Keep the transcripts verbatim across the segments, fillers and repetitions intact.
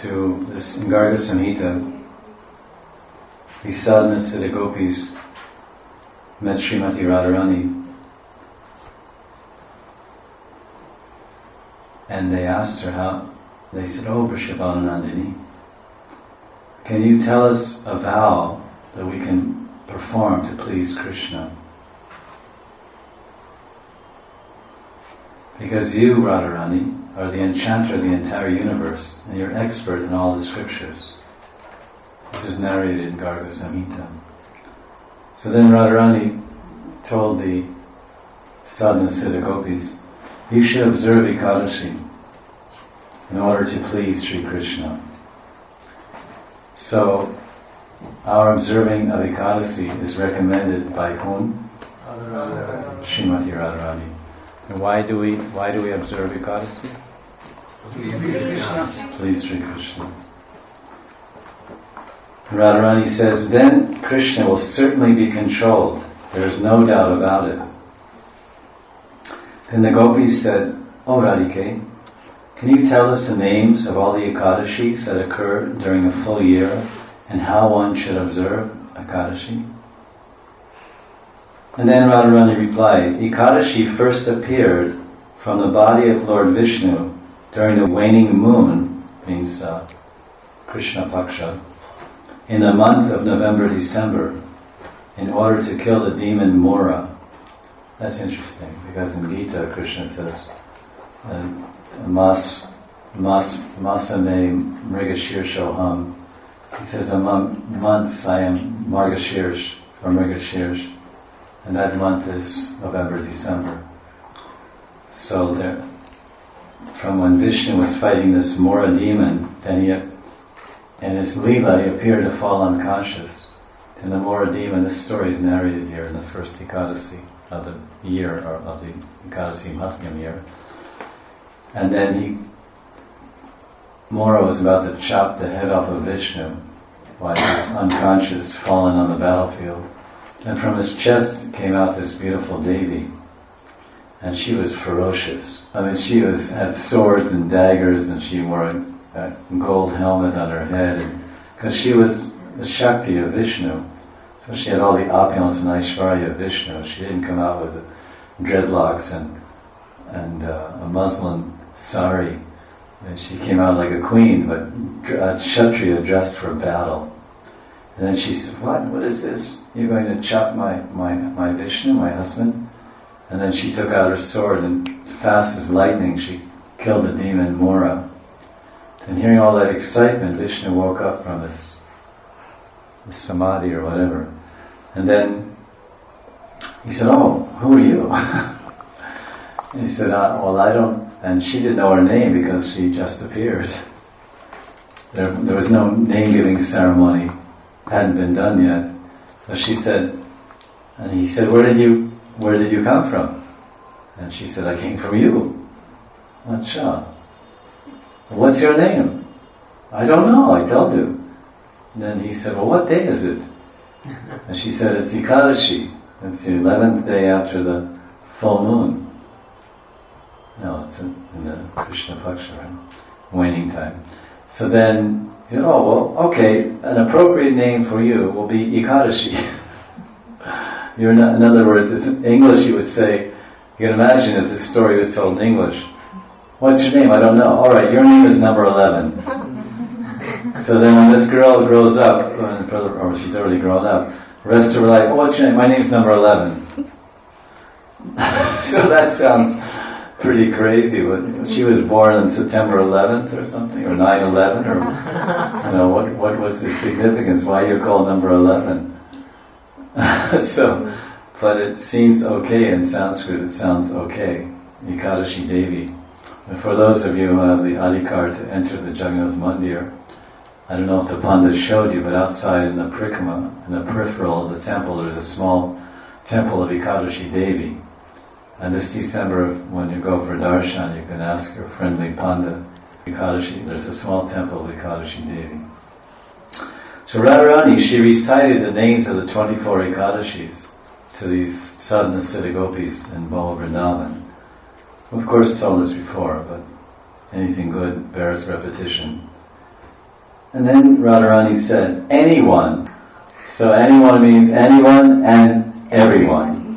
to this in Garga Samhita, these sadhana siddha gopis met Srimati Radharani, and they asked her how. They said, "Oh, Vrishabhanandini, can you tell us a vow that we can perform to please Krishna? Because you, Radharani, are the enchanter of the entire universe, and you're expert in all the scriptures." This is narrated in Garga Samhita. So then Radharani told the sadhana siddha gopis, "You should observe Ekadashi in order to please Sri Krishna." So, our observing of Ekadashi is recommended by whom? Srimati Radharani. And why do we why do we observe Ekadashi? Please Krishna. Please Sri Krishna. Radharani says, then Krishna will certainly be controlled. There is no doubt about it. Then the gopis said, "Oh Radhike, can you tell us the names of all the Ekadashis that occur during a full year and how one should observe Ekadashi?" And then Radharani replied, "Ekadashi first appeared from the body of Lord Vishnu during the waning moon," means uh, Krishna Paksha, "in the month of November-December in order to kill the demon Mora." That's interesting, because in Gita Krishna says, uh, Mas, mas, Masame Mrigashirshoham. He says, among months I am Margashirsh, or Mrigashirsh, and that month is November, December. So there, from when Vishnu was fighting this Mora demon, then he, in his Leela, he appeared to fall unconscious. And the Mora demon, this story is narrated here in the first Ekadasi of the year, or of the Ekadasi Mahatmyam year. And then he, Mora was about to chop the head off of Vishnu while he was unconscious, fallen on the battlefield. And from his chest came out this beautiful Devi. And she was ferocious. I mean, she was had swords and daggers, and she wore a, a gold helmet on her head. Because she was the Shakti of Vishnu. So she had all the opulence and Aishvarya of Vishnu. She didn't come out with dreadlocks and and uh, a muslin sari. And she came out like a queen, but a Kshatriya dressed for battle. And then she said, what? What is this? You're going to chop my, my, my Vishnu, my husband? And then she took out her sword, and fast as lightning she killed the demon Mora. And hearing all that excitement, Vishnu woke up from his, his samadhi or whatever. And then he said, "Oh, who are you?" And he said, uh, well, I don't, and she didn't know her name because she just appeared. There, there was no name-giving ceremony, hadn't been done yet. So she said, and he said, where did you, where did you come from? And she said, I came from you. Acha. What's your name? I don't know, I told you. And then he said, well, what day is it? And she said, it's Ekadashi. It's the eleventh day after the full moon. No, it's in, in the Krishna Paksha, right? Waning time. So then, he said, oh, well, okay, an appropriate name for you will be Ekadashi. You're not, in other words, it's in English you would say, you can imagine if this story was told in English. What's your name? I don't know. Alright, your name is number eleven. So then when this girl grows up, or she's already grown up, the rest of her life, oh, what's your name? My name's number eleven. So that sounds pretty crazy, but she was born on September eleventh or something, or nine eleven, or, you know, what what was the significance? Why you're called number eleven? So, but it seems okay in Sanskrit, it sounds okay. Ekadashi Devi. And for those of you who have the adhikar to enter the Jagannath Mandir, I don't know if the Pandit showed you, but outside in the Prikrama, in the peripheral of the temple, there's a small temple of Ekadashi Devi. And this December, when you go for darshan, you can ask your friendly Pandit, Ekadashi, there's a small temple of Ekadashi Devi. So Radharani, she recited the names of the twenty-four Ekadashis to these sadhana siddha gopis in Bhava Vrindavan. Of course told us before, but anything good bears repetition. And then Radharani said, anyone. So anyone means anyone and everyone.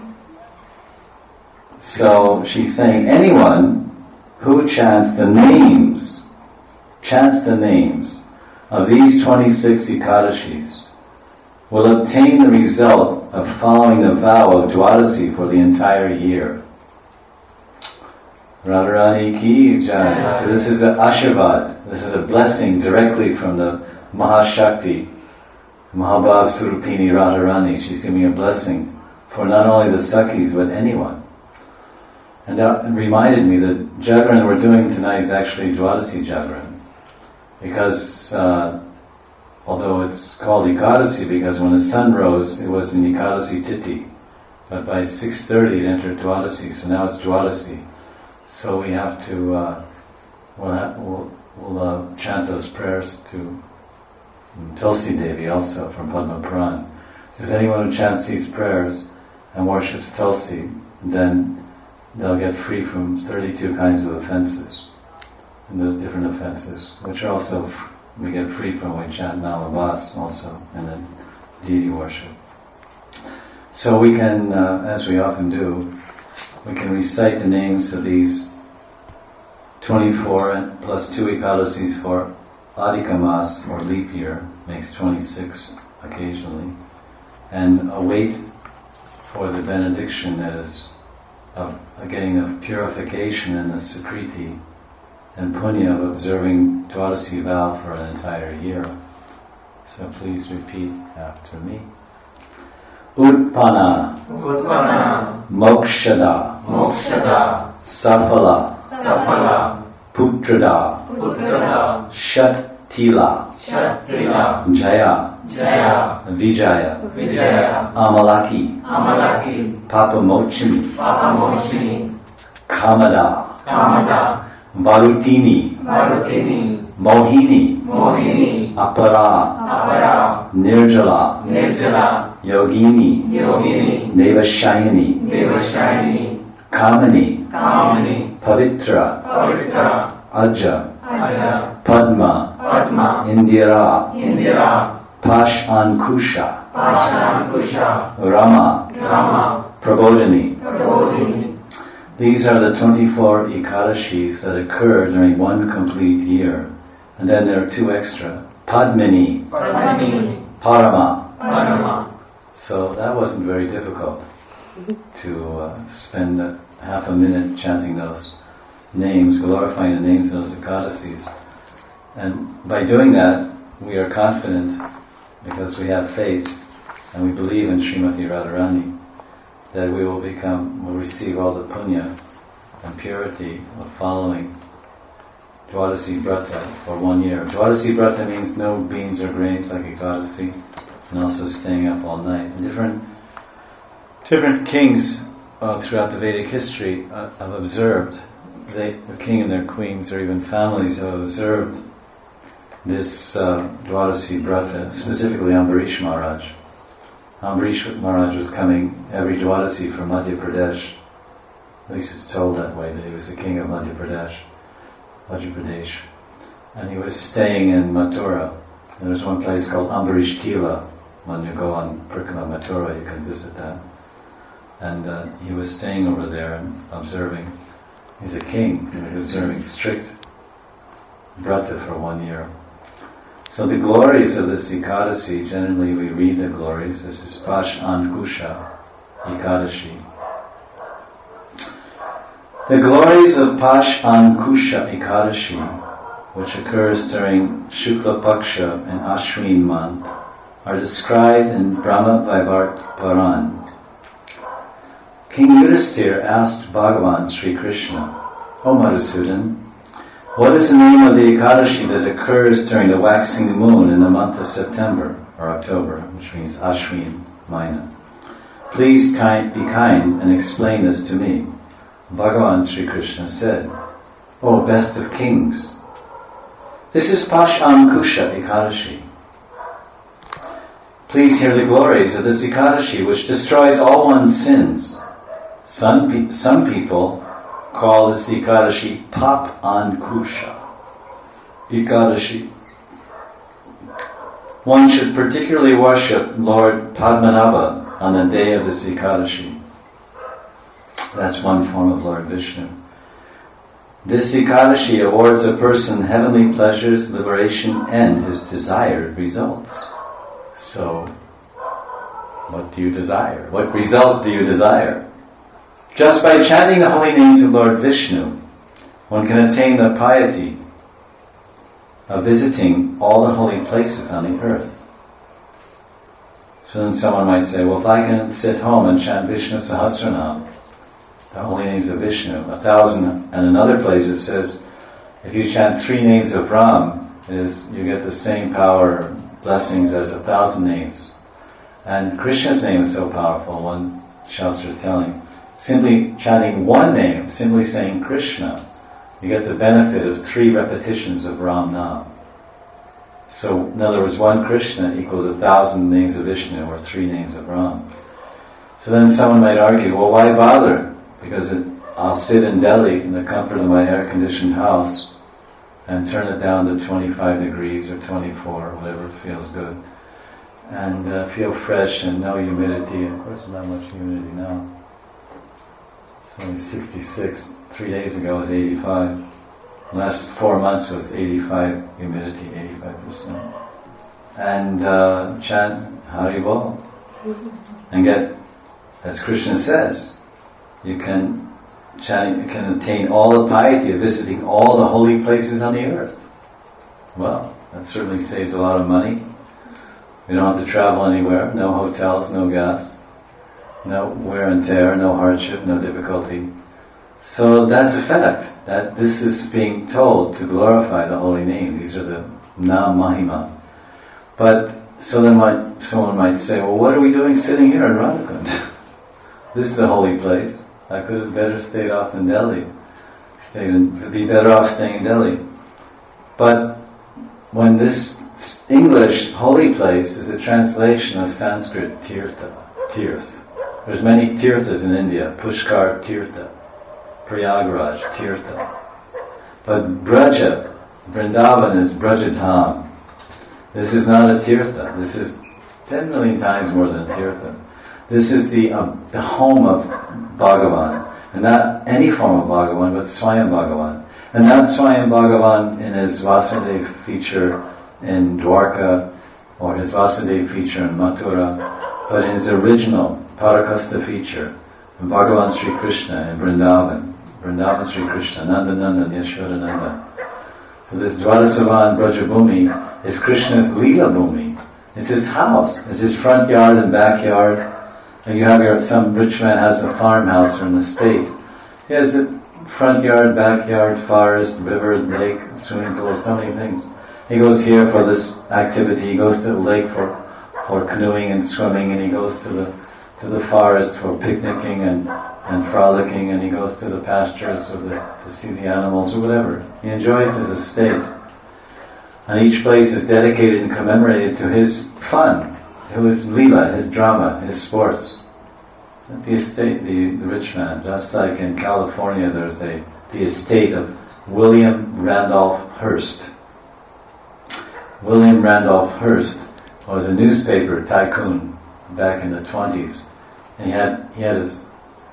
So she's saying anyone who chants the names, chants the names of these twenty-six Ekadashis will obtain the result of following the vow of Dwadasi for the entire year. Radharani ki jai. So this is an Ashirvad. This is a blessing directly from the Mahashakti, Mahabhav Surupini Radharani. She's giving a blessing for not only the Sakhis but anyone. And that reminded me that Jagran we're doing tonight is actually Dwadasi Jagran. Because uh, although it's called Ekadasi because when the sun rose it was in Ekadasi Tithi. But by six thirty it entered Dwadasi, so now it's Dwadasi. So we have to, uh, we'll, have, we'll, we'll uh, chant those prayers to Tulsi Devi also from Padma Puran. So if anyone who chants these prayers and worships Tulsi, then they'll get free from thirty-two kinds of offenses, and the different offenses, which are also, we get free from when we chant Namavas also, and then deity worship. So we can, uh, as we often do, we can recite the names of these twenty-four and plus two Ekadasis for Adhika Mas, or leap year, makes twenty-six occasionally, and await for the benediction that is of getting of purification and the Sukriti and punya of observing Dwadasi vow for an entire year. So please repeat after me. Utpana, Utpana, Mokshada, Mokshada, Safala, Safala, Putrada, Putrada, Shattila, Shattila, Jaya, Jaya, Vijaya, Vijaya, Amalaki, Amalaki, Papamochini, Papamochini, Kamada, Kamada, Varutini, Varutini, Mohini, Mohini, Apara, Apara, Nirjala, Nirjala, Yogini, Yogini, Devashayani, Devashayani, Kamini, Kamini, Pavitra, Pavitra, Aja, Aja, Padma, Padma, Indira, Indira, Pashankusha, Pashankusha, Rama, Rama, Prabodhini. Prabodhini. These are the twenty-four Ekadashis that occur during one complete year. And then there are two extra. Padmini, Padmini, Parama. Parama. So that wasn't very difficult to uh, spend uh, half a minute chanting those names, glorifying the names of those Ekadasis. And by doing that, we are confident, because we have faith, and we believe in Srimati Radharani, that we will become, will receive all the punya and purity of following Dwadasi Brata for one year. Dwadasi Brata means no beans or grains like Ekadasi, and also staying up all night. And different, different kings uh, throughout the Vedic history uh, have observed, they, the king and their queens, or even families have observed this uh, Dwadasi Brata, specifically Ambarish Maharaj. Ambarish Maharaj was coming every Dwadasi from Madhya Pradesh. At least it's told that way, that he was the king of Madhya Pradesh, Madhya Pradesh. And he was staying in Mathura. And there's one place called Ambarish Tila. When you go on Parikrama Mathura, you can visit that. And uh, he was staying over there and observing. He's a king, he was observing strict Brata for one year. So the glories of this Ekadasi, generally we read the glories. This is Pashankusha Ekadashi. The glories of Pashankusha Ekadashi, which occurs during Shukla Paksha and Ashwin month, are described in Brahma Vaivart Puran. King Yudhisthira asked Bhagavan Sri Krishna, O Madhusudan, what is the name of the Ekadashi that occurs during the waxing moon in the month of September or October, which means Ashwin Maina? Please kind, be kind and explain this to me. Bhagavan Sri Krishna said, O best of kings, this is Pashankusha Ekadashi. Please hear the glories of this Ekadashi, which destroys all one's sins. Some, pe- some people call this Ekadashi Pap Ankusha Ekadashi. one should particularly worship Lord Padmanabha on the day of this Ekadashi. That's one form of Lord Vishnu. This Ekadashi awards a person heavenly pleasures, liberation, and his desired results. So, what do you desire? What result do you desire? Just by chanting the holy names of Lord Vishnu, one can attain the piety of visiting all the holy places on the earth. So then someone might say, well, if I can sit home and chant Vishnu Sahasranam, the holy names of Vishnu, a thousand, and in other places it says, if you chant three names of Ram, is you get the same power, blessings as a thousand names. And Krishna's name is so powerful, one Shastra is telling. Simply chanting one name, simply saying Krishna, you get the benefit of three repetitions of Ram Nam. So, in other words, one Krishna equals a thousand names of Vishnu, or three names of Ram. So then someone might argue, well, why bother? Because it, I'll sit in Delhi in the comfort of my air-conditioned house and turn it down to twenty-five degrees or twenty-four, or whatever feels good, and uh, feel fresh and no humidity. Of course, not much humidity now. It's only sixty-six. Three days ago it was eighty-five. Last four months was eighty-five humidity, eighty-five percent. And uh, chant Hari Bol. And get, as Krishna says, you can chant, you can attain all the piety of visiting all the holy places on the earth. Well, that certainly saves a lot of money. We don't have to travel anywhere, no hotels, no gas, no wear and tear, no hardship, no difficulty. So that's a fact, that this is being told to glorify the holy name. These are the Nam Mahima. But, so then might, someone might say, well, what are we doing sitting here in Radhakund? This is a holy place. I could have better stayed off in Delhi. Stayed in, could be better off staying in Delhi. But when this English holy place is a translation of Sanskrit tirtha, tirth. There's many tirthas in India. Pushkar Tirtha, Prayagraj Tirtha. But Braja, Vrindavan is Brajadham. This is not a tirtha. This is ten million times more than a tirtha. This is the um, the home of Bhagavan, and not any form of Bhagavan, but Swayam Bhagavan. And not Swayam Bhagavan in his Vasudev feature in Dwarka, or his Vasudev feature in Mathura, but in his original Parakasta feature, in Bhagavan Sri Krishna in Vrindavan, Vrindavan Sri Krishna, Nanda Nanda, Yashoda Nanda. So this Dwadasavan Brajabhumi is Krishna's Leela Bhumi. It's his house, it's his front yard and backyard. And you have your, some rich man has a farmhouse or an estate. He has a front yard, backyard, forest, river, lake, swimming pool, so many things. He goes here for this activity, he goes to the lake for, for canoeing and swimming, and he goes to the to the forest for picnicking and, and frolicking, and he goes to the pastures or the, to see the animals or whatever. He enjoys his estate. And each place is dedicated and commemorated to his fun, to his leela, his drama, his sports. The estate, the, the rich man, just like in California there's a the estate of William Randolph Hearst. William Randolph Hearst was a newspaper tycoon back in the twenties. And he had he had his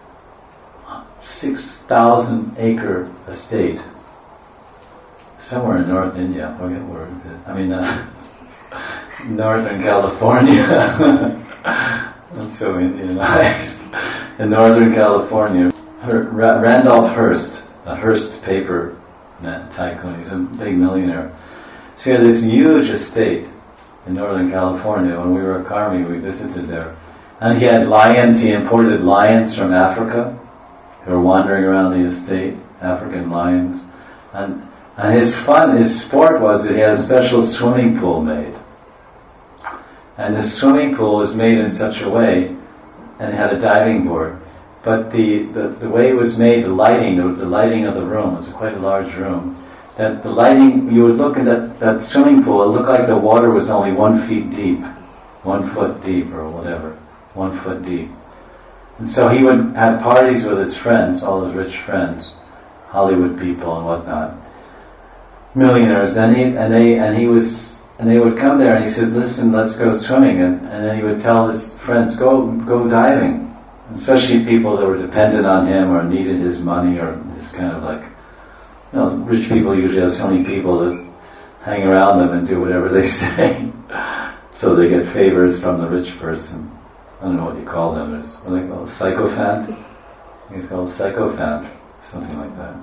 six thousand acre estate somewhere in North India. I forget where it is. I mean, uh, Northern California. Not so Indianized. In Northern California, Her, Ra- Randolph Hearst, a Hearst paper tycoon. He's a big millionaire. So he had this huge estate in Northern California. When we were at Karmi, we visited there. And he had lions, he imported lions from Africa. They were wandering around the estate, African lions. And and his fun, his sport was that he had a special swimming pool made. And the swimming pool was made in such a way, and it had a diving board. But the, the, the way it was made, the lighting, the, the lighting of the room, was quite a large room, that the lighting, you would look at that, that swimming pool, it looked like the water was only one feet deep, one foot deep or whatever. One foot deep. And so he would have parties with his friends, all his rich friends, Hollywood people and whatnot, millionaires. And he and they and he was and they would come there and he said, listen, let's go swimming. And, and then he would tell his friends, go go diving. Especially people that were dependent on him or needed his money or his kind of like, you know, rich people usually have so many people that hang around them and do whatever they say. So they get favors from the rich person. I don't know what you call them. There's, what do they call it? Sycophant? He's called sycophant. Something like that.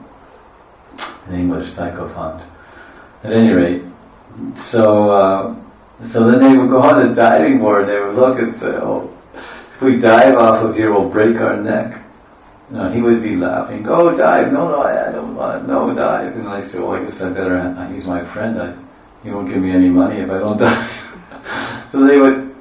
In English, sycophant. At any rate, so uh, so then they would go on the diving board, they would look and say, oh, if we dive off of here, we'll break our neck. You know, he would be laughing, go dive, no, no, I, I don't want, no, dive. And I said, well, I guess I better, he's my friend, I, he won't give me any money if I don't dive. So they would,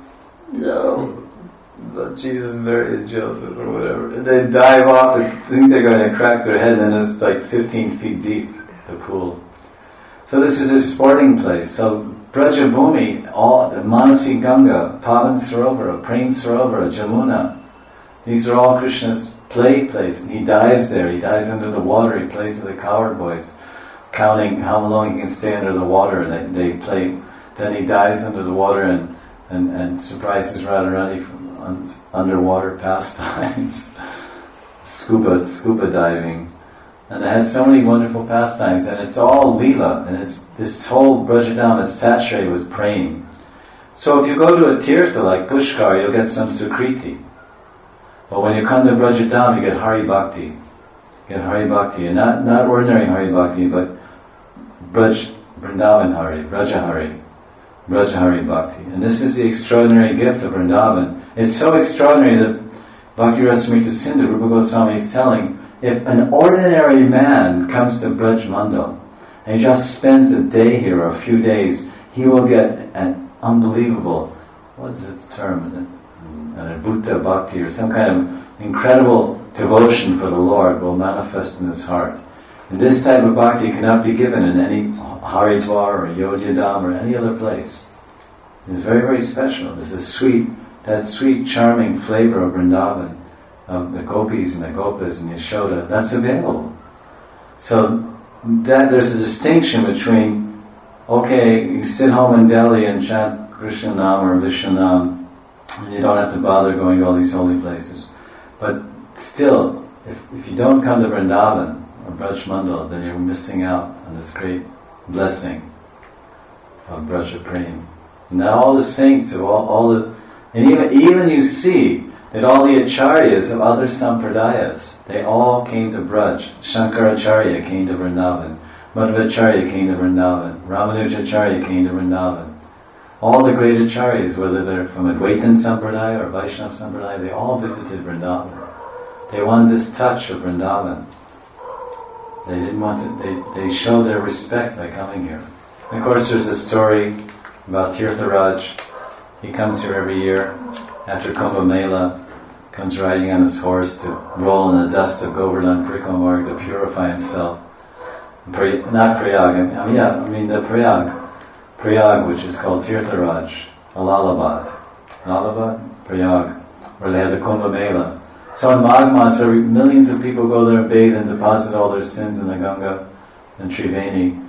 no, but Jesus, Mary, and Joseph, or whatever, and they dive off and think they're going to crack their head, and it's like fifteen feet deep, the pool. So this is his sporting place. So Brajabhumi, all the Manasi Ganga, Pavan Sarovara, Prem Sarovara, Jamuna, these are all Krishna's play place. He dives there, he dives under the water, he plays with the cowherd boys, counting how long he can stay under the water, and they, they play. Then he dives under the water and, and, and surprises Radharani from un, underwater pastimes, scuba scuba diving. And they had so many wonderful pastimes, and it's all Leela, and it's this whole Brajadam is saturated with praying. So if you go to a tirtha like Pushkar, you'll get some Sukriti. But when you come to Brajadam, you get Hari Bhakti. You get Hari Bhakti, and not, not ordinary Hari Bhakti, but Braj, Vrindavan Hari, Braja Hari, Braja Hari Bhakti. And this is the extraordinary gift of Vrindavan. It's so extraordinary that Bhakti Rasamrita Sindhu, Rupa Goswami is telling, if an ordinary man comes to Braj Mandal and he just spends a day here or a few days, he will get an unbelievable, what is its term, an Abhuta Bhakti or some kind of incredible devotion for the Lord will manifest in his heart. And this type of bhakti cannot be given in any Haridwar or Yodhadam or any other place. It's very, very special. There's a sweet, that sweet, charming flavor of Vrindavan, of the gopis and the gopas and Yashoda, that's available. So that there's a distinction between, okay, you sit home in Delhi and chant Krishna Nam or Vishnu Nam, and you don't have to bother going to all these holy places. But still, if, if you don't come to Vrindavan or Braj Mandal, then you're missing out on this great blessing of Braja Prem. Now all the saints of all, all the, and even, even you see that all the acharyas of other sampradayas, they all came to Braj. Shankaracharya came to Vrindavan. Madhvacharya came to Vrindavan. Ramanujacharya came to Vrindavan. All the great acharyas, whether they're from Advaitin Sampradaya or Vaishnava Sampradaya, they all visited Vrindavan. They wanted this touch of Vrindavan. They didn't want to, they, they showed their respect by coming here. And of course there's a story about Tirtharaj. He comes here every year after Kumbh Mela, comes riding on his horse to roll in the dust of Govardhan Parikama Marg to purify himself. Pri- not Prayag, I mean, yeah, I mean the Prayag. Prayag, which is called Tirtharaj, Allahabad. Allahabad? Prayag, where they have the Kumbh Mela. So in Magh Mas, millions of people go there and bathe and deposit all their sins in the Ganga and Triveni.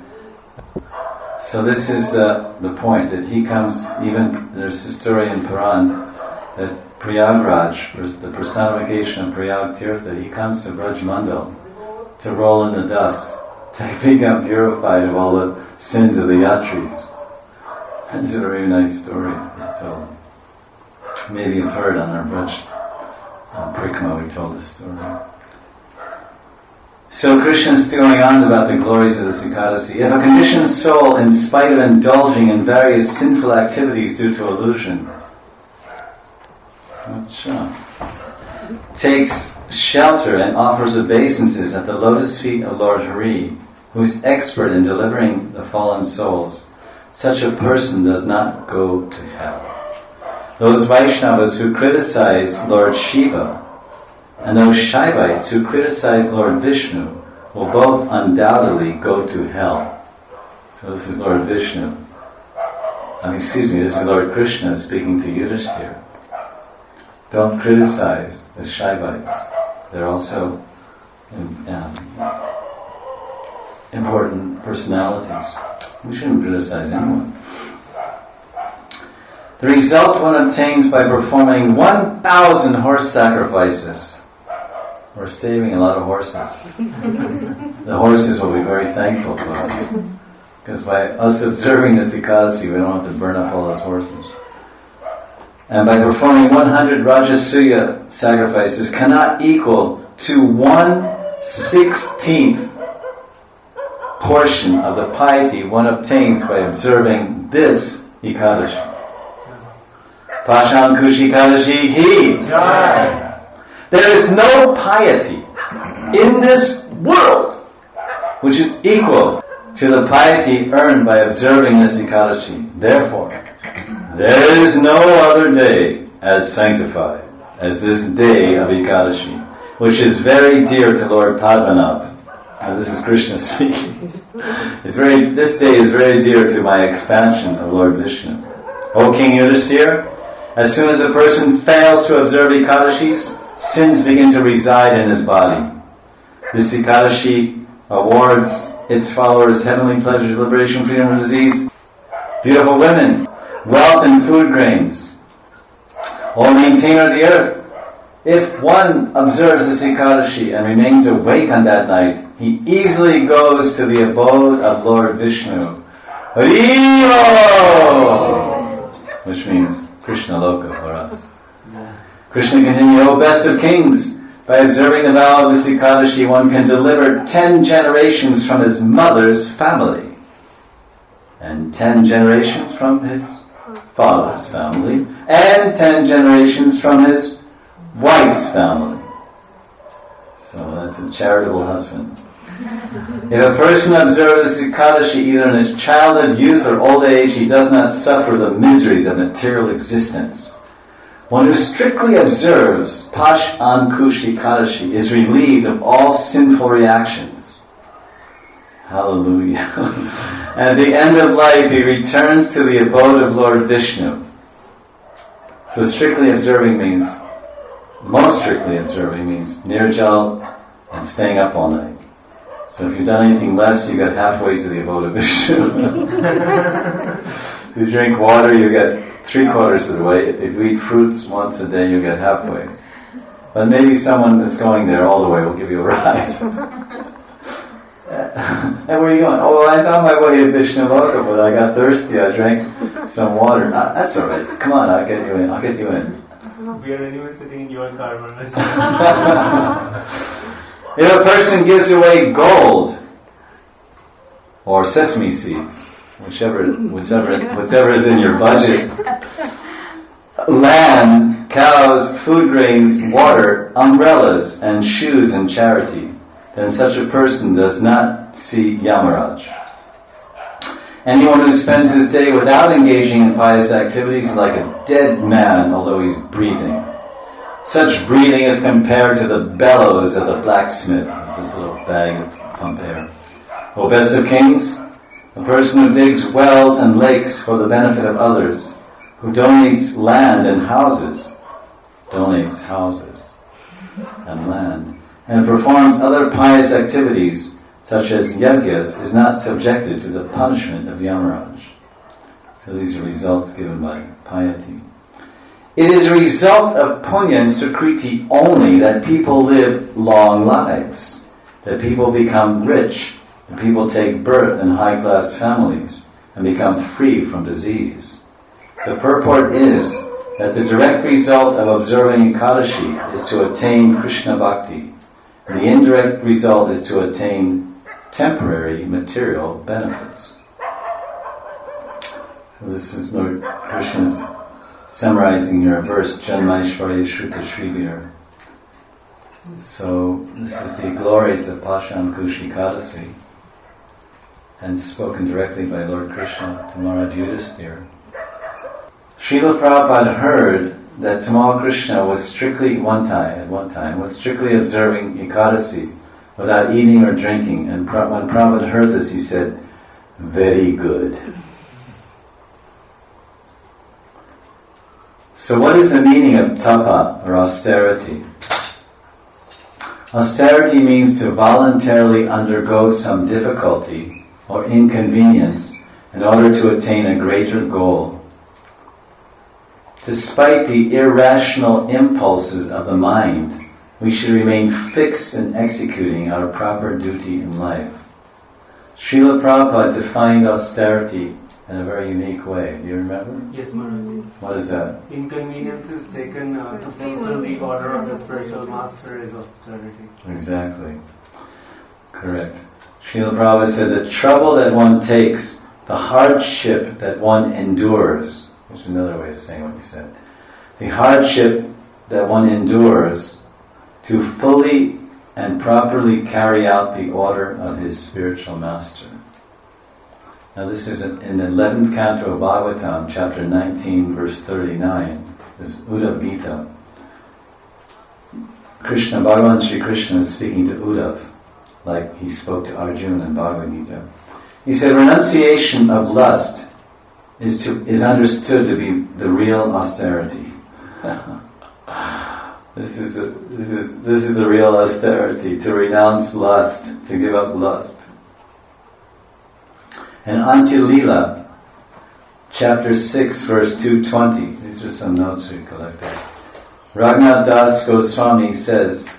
So this is the, the point, that he comes, even, there's a story in Puran, that Prayagraj, the personification of Prayag Tirtha, he comes to Braj Mandal to roll in the dust, to become purified of all the sins of the Yatris. It's a very nice story it's told. Maybe you've heard on our Braj uh, Parikama we told this story. So Krishna is going on about the glories of the Sikadasi. If a conditioned soul, in spite of indulging in various sinful activities due to illusion, takes shelter and offers obeisances at the lotus feet of Lord Hari, who is expert in delivering the fallen souls, such a person does not go to hell. Those Vaishnavas who criticize Lord Shiva and those Shaivites who criticize Lord Vishnu will both undoubtedly go to hell. So this is Lord Vishnu. I mean, excuse me, this is Lord Krishna speaking to Yudhishthira. Don't criticize the Shaivites. They're also um, important personalities. We shouldn't criticize anyone. The result one obtains by performing one thousand horse sacrifices. We're saving a lot of horses. The horses will be very thankful for us. Because by us observing this Ekadasi, we don't have to burn up all those horses. And by performing one hundred Rajasuya sacrifices cannot equal to one sixteenth portion of the piety one obtains by observing this Ekadashi. Pashankush Ekadashi Ki. There is no piety in this world which is equal to the piety earned by observing this Ekadashi. Therefore, there is no other day as sanctified as this day of Ekadashi, which is very dear to Lord Padmanabh. And this is Krishna speaking. It's very, this day is very dear to my expansion of Lord Vishnu. O King Yudhisthira, as soon as a person fails to observe Ekadashis, sins begin to reside in his body. This Ekadashi awards its followers heavenly pleasures, liberation, freedom from disease, beautiful women, wealth and food grains, O maintainer of the earth. If one observes this Ekadashi and remains awake on that night, he easily goes to the abode of Lord Vishnu. Hariho! Which means Krishna Loka for us. Krishna continued, O best of kings, by observing the vow of this Ekadashi, one can deliver ten generations from his mother's family, and ten generations from his father's family, and ten generations from his wife's family. So that's a charitable husband. If a person observes this Ekadashi either in his childhood, youth, or old age, he does not suffer the miseries of material existence. One who strictly observes Pash Ankush Ekadashi is relieved of all sinful reactions. Hallelujah. And at the end of life, he returns to the abode of Lord Vishnu. So strictly observing means, most strictly observing means nirjal and staying up all night. So if you've done anything less, you get halfway to the abode of Vishnu. If you drink water, you get three quarters of the way. If you eat fruits once a day, you get halfway. But maybe someone that's going there all the way will give you a ride. And where are you going? Oh, I was on my way to Vishnu Loka, but I got thirsty. I drank some water. Ah, that's all right. Come on, I'll get you in. I'll get you in. We are anyway sitting in your car. If a person gives away gold or sesame seeds, whichever, whichever, whichever is in your budget, land, cows, food grains, water, umbrellas, and shoes in charity, then such a person does not see Yamaraj. Anyone who spends his day without engaging in pious activities is like a dead man, although he's breathing. Such breathing is compared to the bellows of the blacksmith. There's this little bag of pump air. O best of kings, a person who digs wells and lakes for the benefit of others, who donates land and houses, donates houses and land, and performs other pious activities, such as yajnas, is not subjected to the punishment of Yamaraj. So these are results given by piety. It is a result of punya and sukriti only that people live long lives, that people become rich, that people take birth in high-class families and become free from disease. The purport is that the direct result of observing Ekadashi is to attain Krishna Bhakti, and the indirect result is to attain temporary material benefits. This is Lord Krishna's summarizing your verse, Janmaishvarya Shruta Shrivir. So, this is the glories of Pashankush Ekadasi, and spoken directly by Lord Krishna to Maharaj Yudhisthira. Srila Prabhupada heard that Tamal Krishna was strictly, one time, at one time, was strictly observing Ekadasi without eating or drinking, and when Prabhupada heard this, he said, "Very good." So what is the meaning of tapa, or austerity? Austerity means to voluntarily undergo some difficulty or inconvenience in order to attain a greater goal. despite the irrational impulses of the mind, we should remain fixed in executing our proper duty in life. Srila Prabhupada defined austerity in a very unique way. Do you remember? Yes, Maharaj. What is that? Inconveniences taken uh, to fulfill the order of the spiritual master is austerity. Exactly. Correct. Srila Prabhupada said the trouble that one takes, the hardship that one endures, which is another way of saying what he said, the hardship that one endures to fully and properly carry out the order of his spiritual master. Now this is in the eleventh canto of Bhagavatam, chapter nineteen, verse thirty-nine. This is Uddhav Gita. Krishna, Bhagavan Sri Krishna is speaking to Uddhav, like he spoke to Arjuna in Bhagavad Gita. He said, renunciation of lust is to is understood to be the real austerity. This is a, this is this is the real austerity, to renounce lust, to give up lust. And Antya Lila, chapter six, verse two twenty. These are some notes we collected. Raghunath Das Goswami says,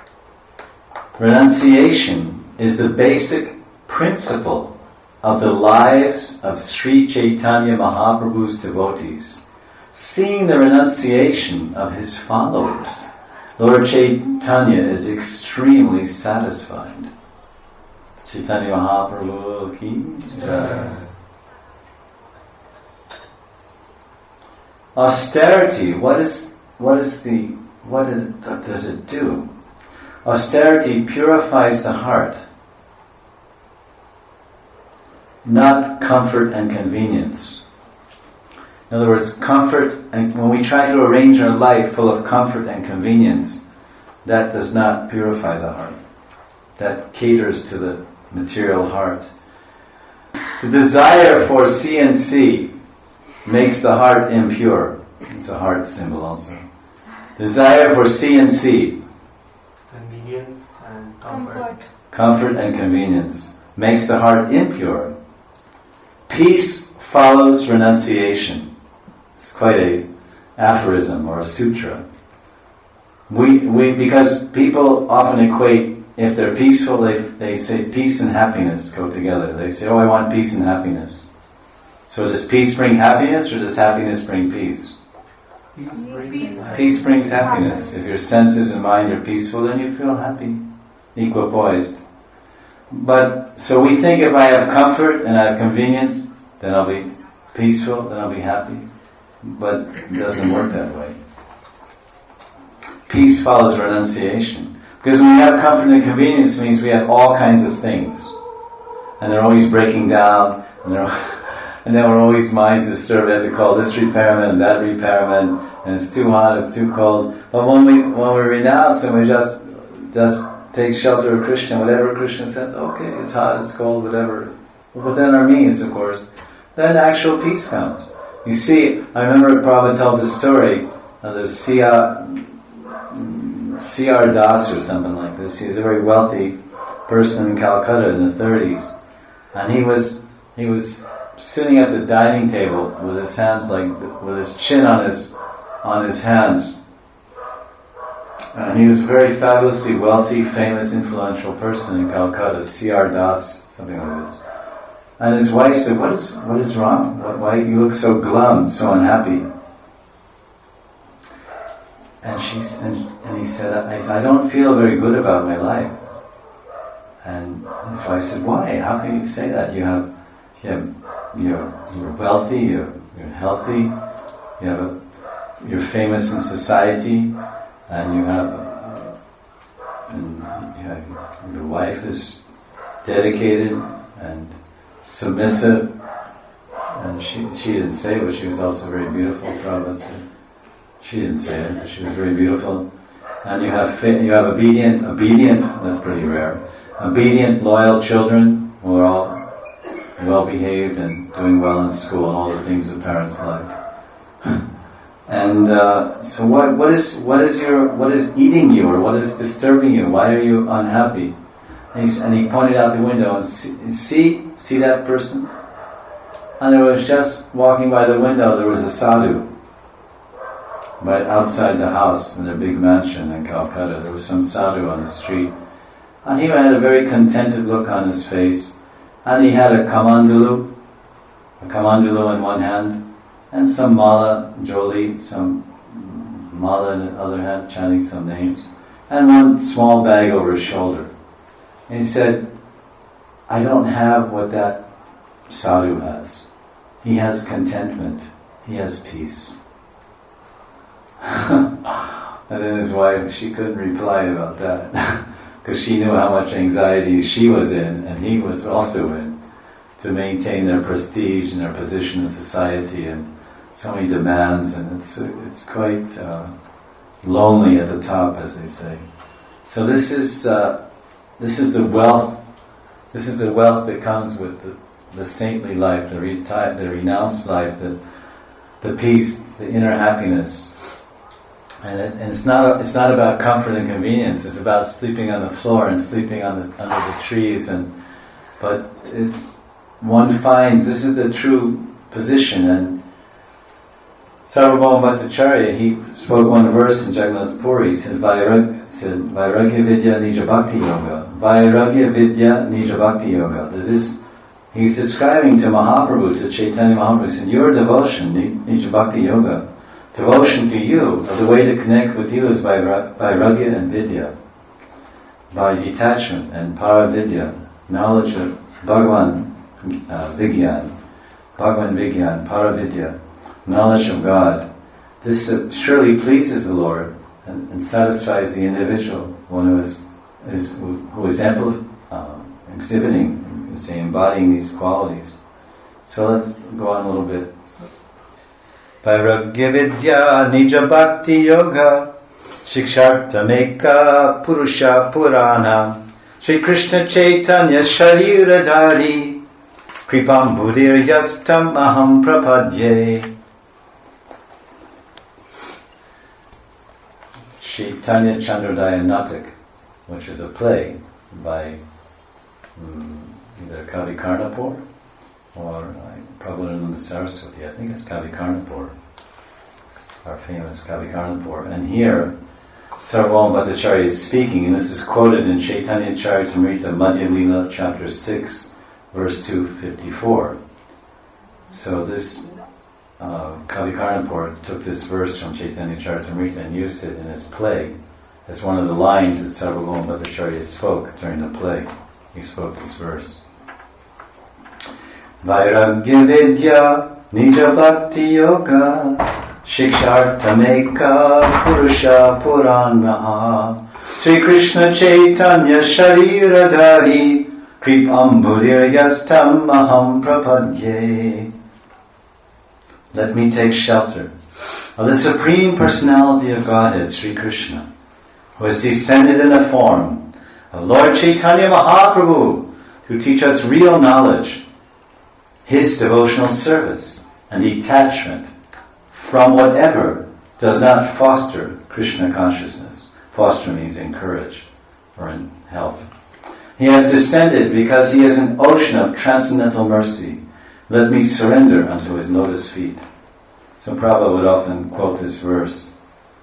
renunciation is the basic principle of the lives of Sri Chaitanya Mahaprabhu's devotees. Seeing the renunciation of his followers, Lord Chaitanya is extremely satisfied. Chaitanya Mahaprabhu ki jai. Austerity, what is what is the what, is, what does it do? Austerity purifies the heart, not comfort and convenience. In other words, comfort, and when we try to arrange our life full of comfort and convenience, that does not purify the heart. That caters to the material heart. The desire for C and C makes the heart impure. It's a heart symbol also. Desire for C and C, Convenience and comfort. Comfort. comfort and convenience, makes the heart impure. Peace follows renunciation. It's quite a aphorism or a sutra. We, we, because people often equate, if they're peaceful, they, they say peace and happiness go together. They say, oh, I want peace and happiness. So does peace bring happiness, or does happiness bring peace? Peace brings Peace. Peace brings happiness. If your senses and mind are peaceful, then you feel happy, equipoised. But, so we think if I have comfort and I have convenience, then I'll be peaceful, then I'll be happy. But it doesn't work that way. Peace follows renunciation. Because when we have comfort and convenience, it means we have all kinds of things. And they're always breaking down, and they're and then we're always minds disturbed. We have to call this repairman and that repairman, and it's too hot, it's too cold. But when we when we renounce and we just just take shelter of Krishna, whatever Krishna says, okay, it's hot, it's cold, whatever, within our means, of course, then actual peace comes. You see, I remember Prabhupada told this story. Uh, there's C R C R Das or something like this. He was a very wealthy person in Calcutta in the thirties, and he was he was. sitting at the dining table with his hands like, with his chin on his, on his hands. And he was a very fabulously wealthy, famous, influential person in Calcutta, C R Das, something like this. And his wife said, what is, what is wrong? Why, why you look so glum, so unhappy? And she, and, and he said, I, I don't feel very good about my life. And his wife said, why? How can you say that? You have, you have, You're, you're wealthy, you're, you're healthy, you have a, you're famous in society, and you have, and you have, your wife is dedicated and submissive, and she she didn't say it, but she was also very beautiful. Prabhupada said she didn't say it, but she was very beautiful, and you have you have obedient, obedient. That's pretty rare. Obedient, loyal children who are all well behaved and doing well in school and all the things that parents like. And uh, so, what what is what is your what is eating you, or what is disturbing you? Why are you unhappy? And he, and he pointed out the window and see, see see that person. And there was just walking by the window. There was a sadhu, right outside the house in their big mansion in Calcutta. There was some sadhu on the street. And he had a very contented look on his face. And he had a kamandalu, a kamandalu in one hand, and some mala, joli, some mala in the other hand, chanting some names, and one small bag over his shoulder. And he said, I don't have what that sadhu has. He has contentment. He has peace. And then his wife, she couldn't reply about that because she knew how much anxiety she was in and he was also in to maintain their prestige and their position in society and so many demands, and it's it's quite uh, lonely at the top, as they say. So this is uh, this is the wealth. This is the wealth that comes with the, the saintly life, the, reti- the renounced life, the the peace, the inner happiness. And, it, and it's not it's not about comfort and convenience. It's about sleeping on the floor and sleeping on the, under the trees. And but it, one finds this is the true position. And Sarvabhauma Bhattacharya, he spoke one verse in Jagannath Puri. He said, Vairag, said, Vairagya Vidya Nija Bhakti Yoga. Vairagya Vidya Nija Bhakti Yoga. That is, he's describing to Mahaprabhu, to Chaitanya Mahaprabhu, he said, your devotion, Nija Bhakti Yoga, devotion to you, the way to connect with you is by Vairagya and Vidya, by detachment and Paravidya, knowledge of Bhagavan uh, Vigyan, Bhagavan Vigyan, Paravidya, knowledge of God. This uh, surely pleases the Lord and, and satisfies the individual, one who is, is who, who is ampli- uh, exhibiting, say, embodying these qualities. So let's go on a little bit. Vairagya Vidya Nija Bhakti Yoga Shikshartameka Purusha Purana Sri Krishna Chaitanya Sharira Dhari Kripam Buddhir Yastam Aham Prapadye. Chaitanya Chandrodaya Natak, which is a play by um, either Kavi Karnapur or uh, Prabhupada Saraswati. I think it's Kavi Karnapur, our famous Kavi Karnapur. And here, Sarvabhauma Bhattacharya is speaking, and this is quoted in Chaitanya Charitamrita Madhya Lila, chapter six, verse two fifty-four. So this uh, Kavi Karnapur took this verse from Chaitanya Charitamrita and used it in his play as one of the lines that Sarvabhauma Bhattacharya spoke during the play. He spoke this verse. Vairagya Vidya Nija Bhakti Yoga Shikshartameka Purusha Purana Sri Krishna Chaitanya Sharira Dhari Kripam Buddhir Yastam Aham Prapadye. Let me take shelter of the Supreme Personality of Godhead, Sri Krishna, who has descended in the form of Lord Chaitanya Mahaprabhu to teach us real knowledge, his devotional service, and detachment from whatever does not foster Krishna consciousness. Foster means encourage or in help. He has descended because he is an ocean of transcendental mercy. Let me surrender unto his lotus feet. So Prabhupada would often quote this verse.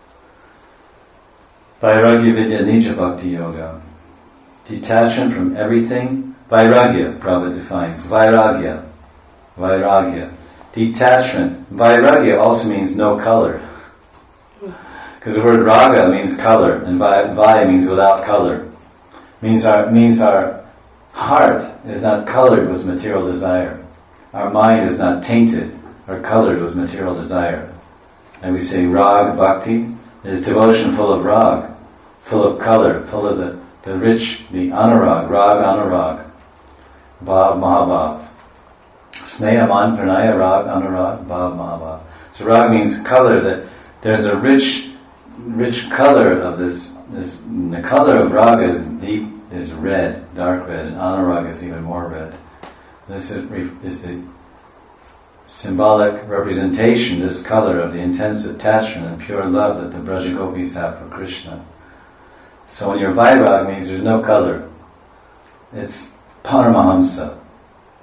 Vairagya Vidya Nija Bhakti Yoga. Detachment from everything. Vairagya, Prabhupada defines. Vairagya. Vairagya. Detachment. Vairagya also means no color. Because the word raga means color, and vai means without color. Means our means our heart is not colored with material desire. Our mind is not tainted or colored with material desire. And we say rag bhakti is devotion full of rag, full of color, full of the, the rich, the anurag, rag anurag, bhav mahabhav. Sneha man pranaya rag anurag bhav mahabhav. So rag means color, that there's a rich, rich color of this, this the color of raga is deep, is red, dark red, and anurag is even more red. This is, is a symbolic representation, this color, of the intense attachment and pure love that the Braja Gopis have for Krishna. So when you're Vairag, means there's no color. It's Paramahamsa,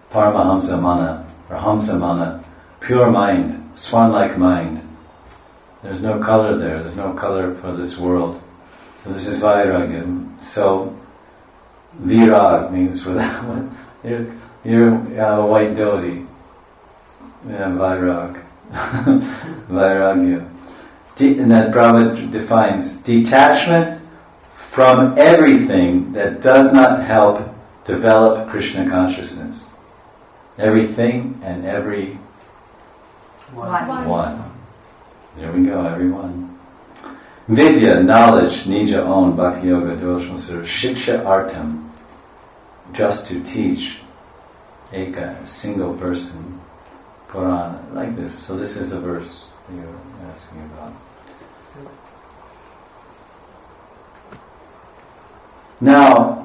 Paramahamsa Mana, or Hamsa Mana, pure mind, swan-like mind. There's no color there. There's no color for this world. So this is Vairagya. So Virag means without one. You're, you're a white dhoti. Yeah, Vairag. Vairagya. De- and that Prabhupada defines detachment from everything that does not help develop Krishna consciousness. Everything and every One. one. There we go, everyone. Vidya, knowledge, nija own, bhakti yoga, devotional service, shiksha artam, just to teach eka, a single person, Purana, like this. So this is the verse that you're asking about. Now,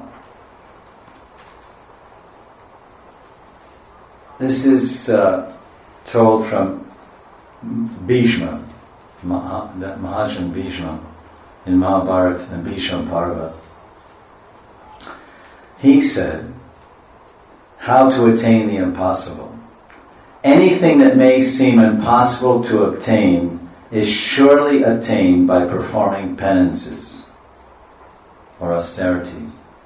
this is uh, told from Bhishma, Maha, that Mahajan Bhishma in Mahabharata and Bhishma Parva. He said, how to attain the impossible. Anything that may seem impossible to obtain is surely attained by performing penances or austerity.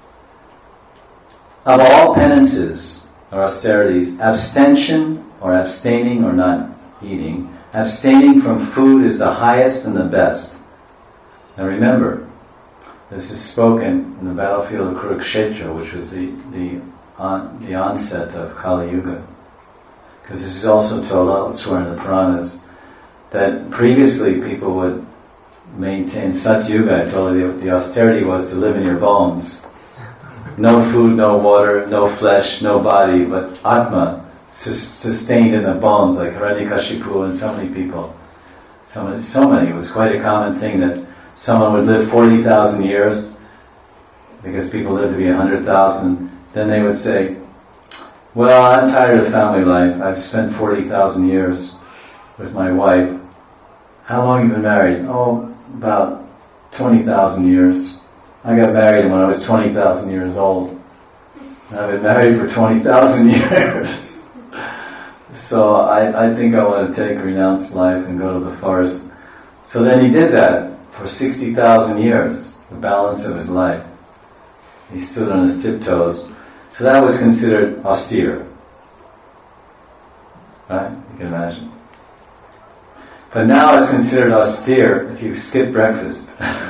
Of all penances or austerities, abstention or abstaining or not eating, abstaining from food is the highest and the best. Now remember, this is spoken in the battlefield of Kurukshetra, which was the the, on, the onset of Kali Yuga. Because this is also told elsewhere in the Puranas, that previously people would maintain Satyuga. I told you the, the austerity was to live in your bones. No food, no water, no flesh, no body, but Atma, sustained in the bones, like Hiranyakashipu and so many people. So many, so many. It was quite a common thing that someone would live forty thousand years, because people lived to be one hundred thousand. Then they would say, well, I'm tired of family life. I've spent forty thousand years with my wife. How long have you been married? Oh, about twenty thousand years. I got married when I was twenty thousand years old. I've been married for twenty thousand years. So I, I think I want to take a renounced life and go to the forest. So then he did that for sixty thousand years, the balance of his life. He stood on his tiptoes. So that was considered austere. Right? You can imagine. But now it's considered austere if you skip breakfast.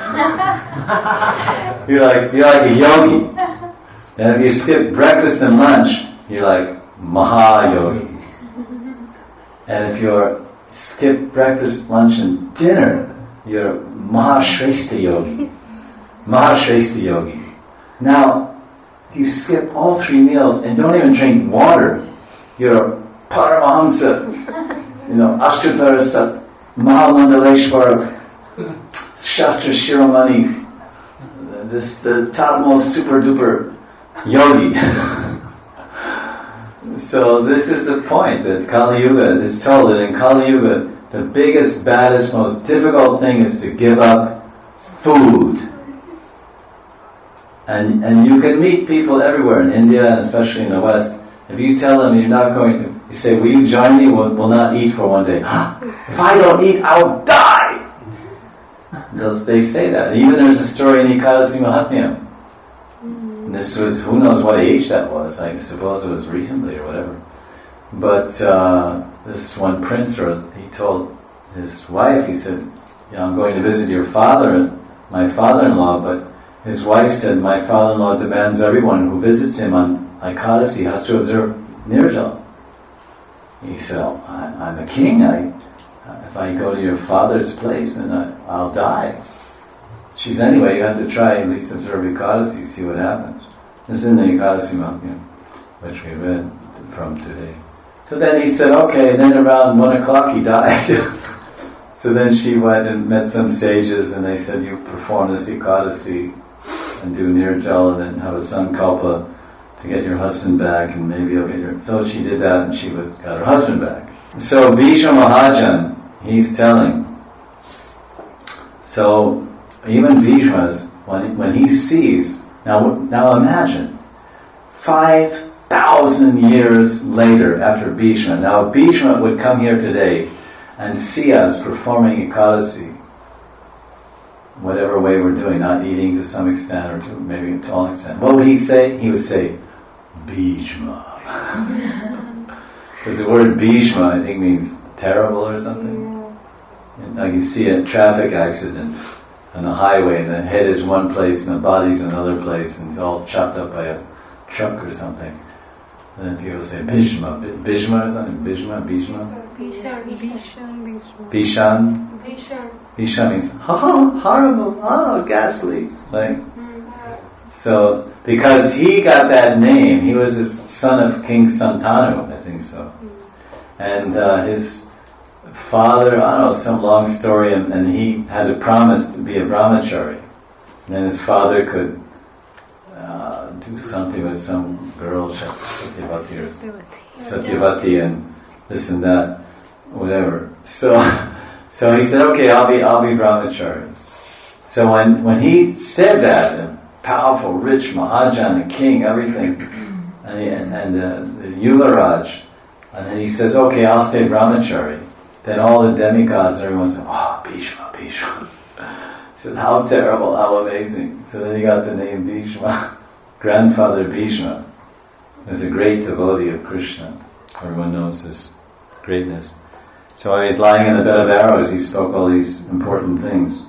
you're like you're like a yogi. And if you skip breakfast and lunch, you're like Maha-yogi. And if you skip breakfast, lunch, and dinner, you're Mahashrestha yogi. Mahashrestha yogi. Now, if you skip all three meals and don't even drink water, you're Paramahamsa. You know, Ashtadhara Sat, Mahamandaleshwara, Shastra Shiromani, this the topmost super duper yogi. So this is the point, that Kali Yuga is told that in Kali Yuga the biggest, baddest, most difficult thing is to give up food. And and you can meet people everywhere in India and especially in the West. If you tell them you're not going to, you say, will you join me? We'll, we'll not eat for one day. If I don't eat, I'll die! Those, they say that. Even there's a story in Ekadasi Mahatmya. This was, who knows what age that was. I suppose it was recently or whatever. But uh, this one prince, or he told his wife, he said, yeah, I'm going to visit your father and my father-in-law, but his wife said, my father-in-law demands everyone who visits him on Ekadasi has to observe Nirjala. He said, oh, I, I'm a king. I, if I go to your father's place, then I, I'll die. She's anyway, you have to try at least observe Ekadasi, see what happens. This is in the Ekadasi Mahatmya, which we read from today. So then he said, okay, and then around one o'clock he died. So then she went and met some sages, and they said, you perform this Ekadasi and do Nirjala and then have a sankalpa to get your husband back, and maybe you'll get your... So she did that, and she was, got her husband back. So Bhishma Mahajan, he's telling. So even Bhishma's, when, when he sees... Now, now imagine, five thousand years later after Bhishma. Now Bhishma would come here today, and see us performing Ekadasi, whatever way we're doing, not eating to some extent or to maybe to all extent, what would he say? He would say, Bhishma. Because the word Bhishma, I think, means terrible or something. And like you see a traffic accident on the highway, and the head is one place and the body's another place, and it's all chopped up by a truck or something. And then people say Bhishma, Bhishma or something, Bhishma, Bhishma. Bishan, Bishan, Bishan. Bishan. Bishan means, oh, horrible, oh, ghastly. Like, so, because he got that name, he was a son of King Santanu, I think so. And uh, his father, I don't know, some long story, and, and he had to promise to be a brahmachari. And then his father could uh, do something with some girl, Satyavati or Satyavati, and this and that, whatever. So, so he said, okay, I'll be, I'll be brahmachari. So when, when he said that, a powerful, rich Mahajan, the king, everything, and, he, and, and uh, the Yularaj, and then he says, okay, I'll stay brahmachari. Then all the demigods, everyone said, oh, Bhishma, Bhishma. He said, how terrible, how amazing. So then he got the name Bhishma. Grandfather Bhishma was a great devotee of Krishna. Everyone knows his greatness. So while he's lying in the bed of arrows, he spoke all these important things.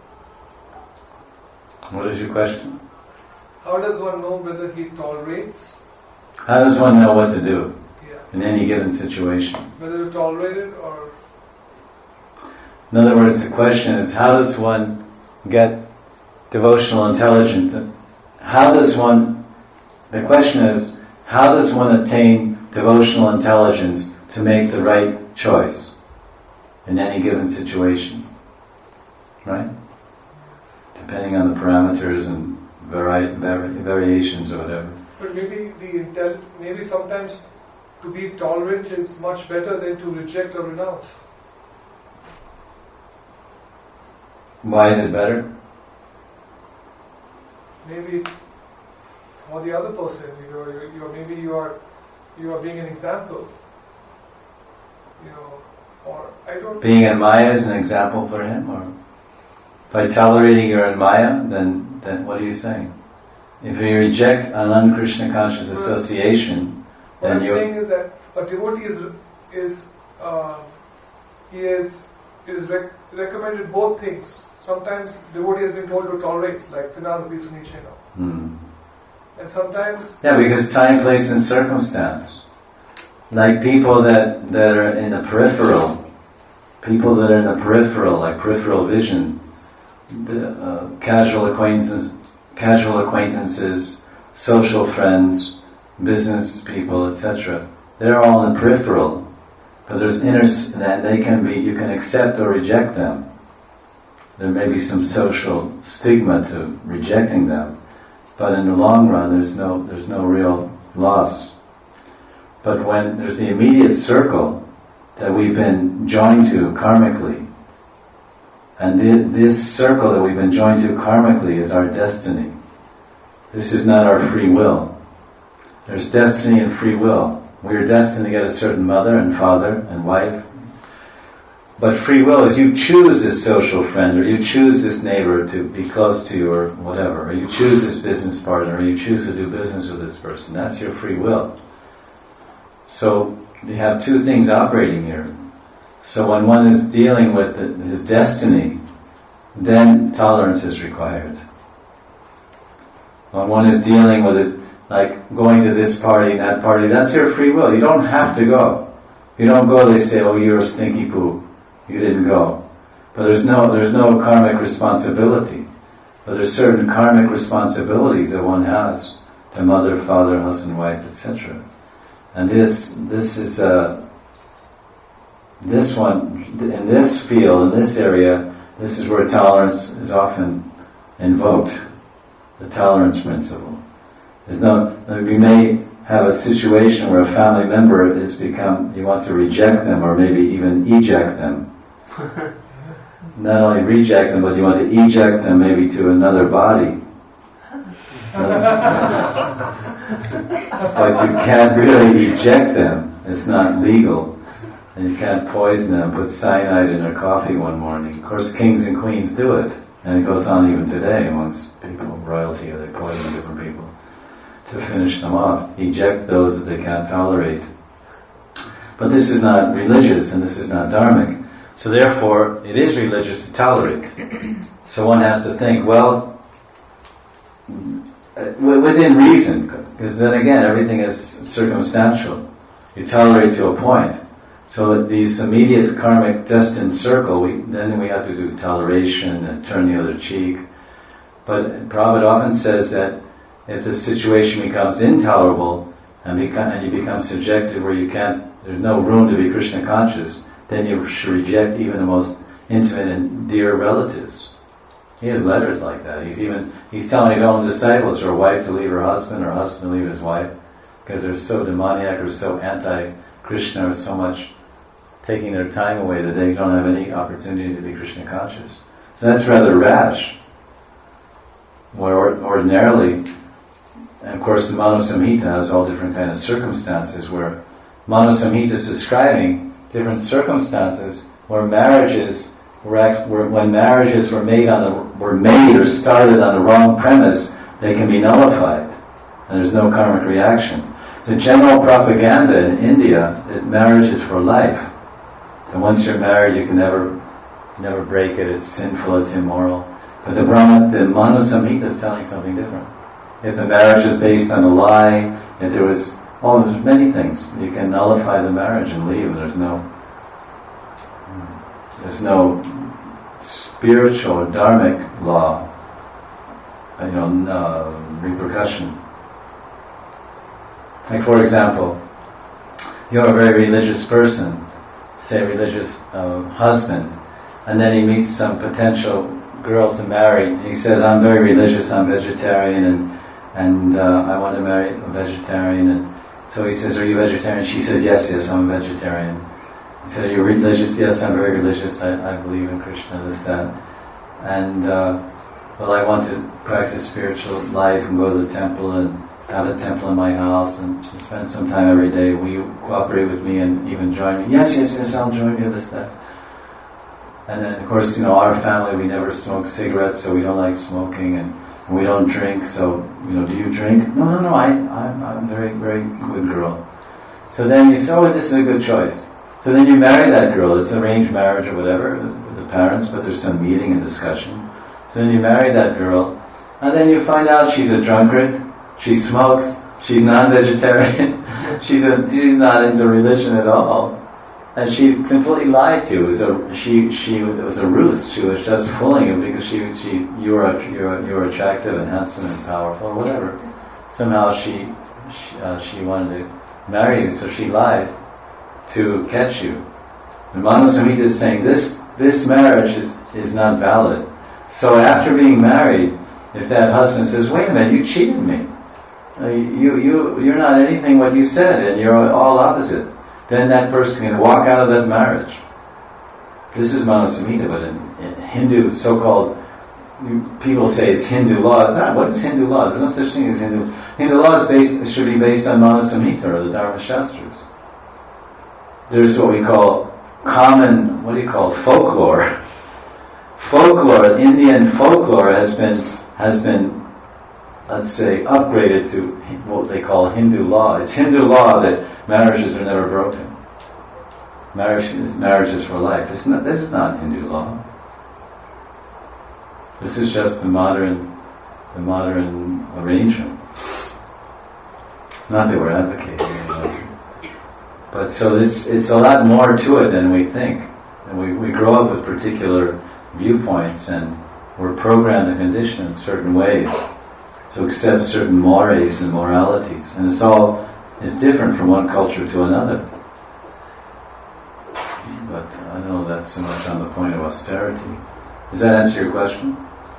What is your question? How does one know whether he tolerates? How does one know what to do Yeah. in any given situation? Whether to tolerate it or... In other words, the question is, how does one get devotional intelligence? How does one, the question is, how does one attain devotional intelligence to make the right choice in any given situation? Right? Depending on the parameters and vari- vari- variations or whatever. But maybe the intel- maybe sometimes to be tolerant is much better than to reject or renounce. Why is it better? Maybe for the other person, you know, you, you maybe you are you are being an example. You know, or I don't. Being in Maya is an example for him, or by tolerating you're in Maya, then then what are you saying? If you reject an un-Krishna conscious association, what then I'm you're saying is that a devotee is is uh, he is is rec- recommended both things. Sometimes devotee has been told to tolerate, like Tinadapi Sunichena. Hmm. And sometimes... Yeah, because time, place, and circumstance. Like people that, that are in the peripheral, people that are in the peripheral, like peripheral vision, the, uh, casual acquaintances, casual acquaintances, social friends, business people, et cetera. They're all in the peripheral, but there's inner, and they can be, you can accept or reject them. There may be some social stigma to rejecting them, but in the long run, there's no there's no real loss. But when there's the immediate circle that we've been joined to karmically, and th- this circle that we've been joined to karmically is our destiny. This is not our free will. There's destiny and free will. We are destined to get a certain mother and father and wife. But free will is you choose this social friend, or you choose this neighbor to be close to you, or whatever, or you choose this business partner, or you choose to do business with this person. That's your free will. So you have two things operating here. So when one is dealing with the, his destiny, then tolerance is required. When one is dealing with it, like going to this party and that party, that's your free will. You don't have to go. You don't go, they say, oh, you're a stinky poo. You didn't go. But there's no there's no karmic responsibility. But there's certain karmic responsibilities that one has to mother, father, husband, wife, et cetera. And this this is uh, this one in this field, in this area, this is where tolerance is often invoked. The tolerance principle. There's no we may have a situation where a family member has become, you want to reject them or maybe even eject them. Not only reject them, but you want to eject them maybe to another body. But you can't really eject them. It's not legal. and you can't poison them, put cyanide in their coffee one morning. Of course, kings and queens do it, and it goes on even today amongst people, royalty, or they poison different people to finish them off, eject those that they can't tolerate. But this is not religious, and this is not dharmic. So therefore, it is religious to tolerate. So one has to think, well, within reason, because then again, everything is circumstantial. You tolerate to a point. So at this immediate karmic destined circle, we, then we have to do toleration and turn the other cheek. But Prabhupada often says that if the situation becomes intolerable and, become, and you become subjected where you can't, there's no room to be Krishna conscious, then you should reject even the most intimate and dear relatives. He has letters like that. He's even, he's telling his own disciples, or a wife to leave her husband, or a husband to leave his wife, because they're so demoniac or so anti-Krishna, or so much taking their time away that they don't have any opportunity to be Krishna conscious. So that's rather rash. Where ordinarily, and of course the Manu Samhita has all different kind of circumstances, where Manu Samhita is describing different circumstances where marriages were, act, were when marriages were made on the were made or started on the wrong premise, they can be nullified, and there's no karmic reaction. The general propaganda in India that marriage is for life, and once you're married, you can never never break it. It's sinful. It's immoral. But the Brahma, the Manu Samhita is telling something different. If the marriage is based on a lie, if there was, oh, there's many things. You can nullify the marriage and leave, and there's no, there's no spiritual or dharmic law, you know, no repercussion. Like for example, you're a very religious person, say a religious uh, husband, and then he meets some potential girl to marry. He says, I'm very religious, I'm vegetarian, and and uh, I want to marry a vegetarian. And so he says, are you vegetarian? She says, yes, yes, I'm a vegetarian. He said, are you religious? Yes, I'm very religious, I, I believe in Krishna, this, that. And, uh, well, I want to practice spiritual life and go to the temple and have a temple in my house and spend some time every day. Will you cooperate with me and even join me? Yes, yes, yes, I'll join you, this, that. And then, of course, you know, our family, we never smoke cigarettes, so we don't like smoking, and we don't drink, so, you know, do you drink? No, no, no, I, I'm, I'm a very, very good girl. So then you say, oh, this is a good choice. So then you marry that girl. It's arranged marriage or whatever with the parents, but there's some meeting and discussion. So then you marry that girl, and then you find out she's a drunkard, she smokes, she's non-vegetarian, she's a, she's not into religion at all. And she completely lied to you. It was a, she, she, it was a ruse. She was just fooling you because she, she, you were, you were, you were attractive and handsome and powerful, or whatever. Somehow she, she, uh, she wanted to marry you, so she lied to catch you. And Manu Samhita is saying this, this marriage is, is not valid. So after being married, if that husband says, wait a minute, you cheated me. Uh, you, you, you're not anything what you said, and you're all opposite. Then that person can walk out of that marriage. This is Manu Samhita, but in, in Hindu, so-called, people say it's Hindu law. It's not. What is Hindu law? There's no such thing as Hindu. Hindu law is based, should be based on Manu Samhita or the Dharma Shastras. There's what we call common, what do you call, folklore. Folklore, Indian folklore has been, has been, let's say, upgraded to what they call Hindu law. It's Hindu law that marriages are never broken. Marriage is, marriage is for life. It's not, this is not Hindu law. This is just the modern, the modern arrangement. Not that we're advocating it, but so it's it's a lot more to it than we think. And we, we grow up with particular viewpoints, and we're programmed and conditioned in certain ways to accept certain mores and moralities, and it's all it's different from one culture to another. But I don't know if that's so much on the point of austerity. Does that answer your question?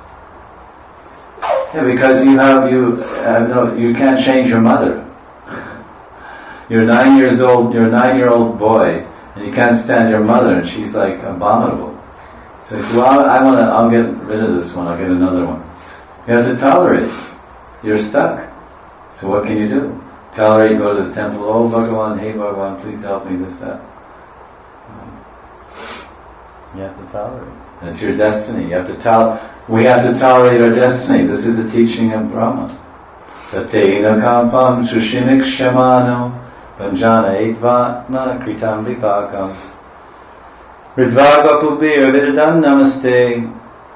Yeah, because you have you have no you can't change your mother. You're nine years old. You're a nine-year-old boy, and you can't stand your mother, and she's like abominable. So you say, well, I want to. I'll get rid of this one. I'll get another one. You have to tolerate. You're stuck. So what can you do? Tolerate, go to the temple, oh Bhagavan, hey Bhagavan, please help me, this, that. You have to tolerate. That's your destiny. You have to tol- we have to tolerate our destiny. This is the teaching of Brahma. Tatena kampam sushimik shamano panjana etvatma kritam vipakam ridvaga pubir vidadam namaste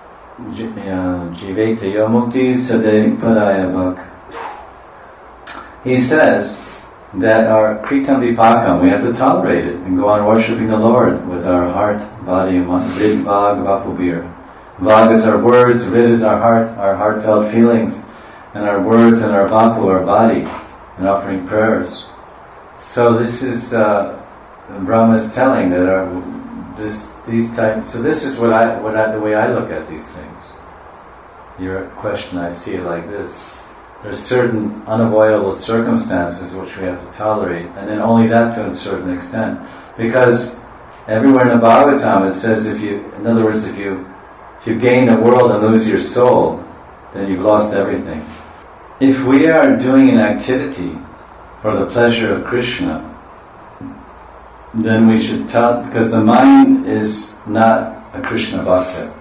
jiveta yomukti sade padayavak. He says that our kritam vipakam, we have to tolerate it and go on worshipping the Lord with our heart, body, and mind. Rid vag vapubir. Vag is our words, rid is our heart, our heartfelt feelings, and our words and our vapu, our body, and offering prayers. So this is uh, Brahma is telling that our this these type. So this is what I what I, the way I look at these things. Your question, I see it like this. There's certain unavoidable circumstances which we have to tolerate, and then only that to a certain extent. Because everywhere in the Bhagavatam it says, if you, in other words, if you if you gain the world and lose your soul, then you've lost everything. If we are doing an activity for the pleasure of Krishna, then we should tell, because the mind is not a Krishna bhakta.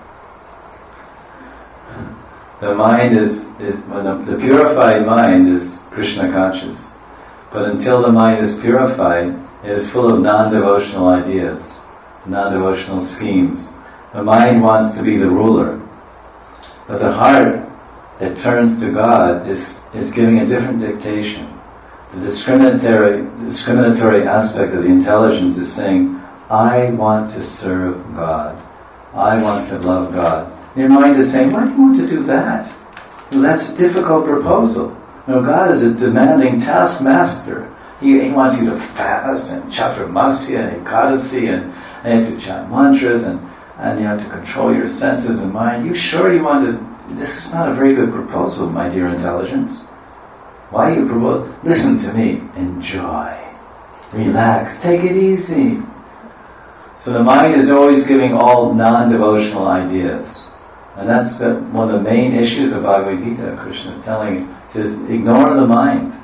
The mind is, is when the, the purified mind is Krishna conscious. But until the mind is purified, it is full of non-devotional ideas, non-devotional schemes. The mind wants to be the ruler. But the heart that turns to God is, is giving a different dictation. The discriminatory, discriminatory aspect of the intelligence is saying, I want to serve God. I want to love God. Your mind is saying, why do you want to do that? Well, that's a difficult proposal. You know, God is a demanding taskmaster. He, he wants you to fast and chaturmasya and ekadasi and, and you have to chant mantras and, and you have to control your senses and mind. You sure you want to... This is not a very good proposal, my dear intelligence. Why do you propose? Listen to me. Enjoy. Relax. Take it easy. So the mind is always giving all non-devotional ideas. And that's uh, one of the main issues of Bhagavad Gita. Krishna is telling you. He says, ignore the mind.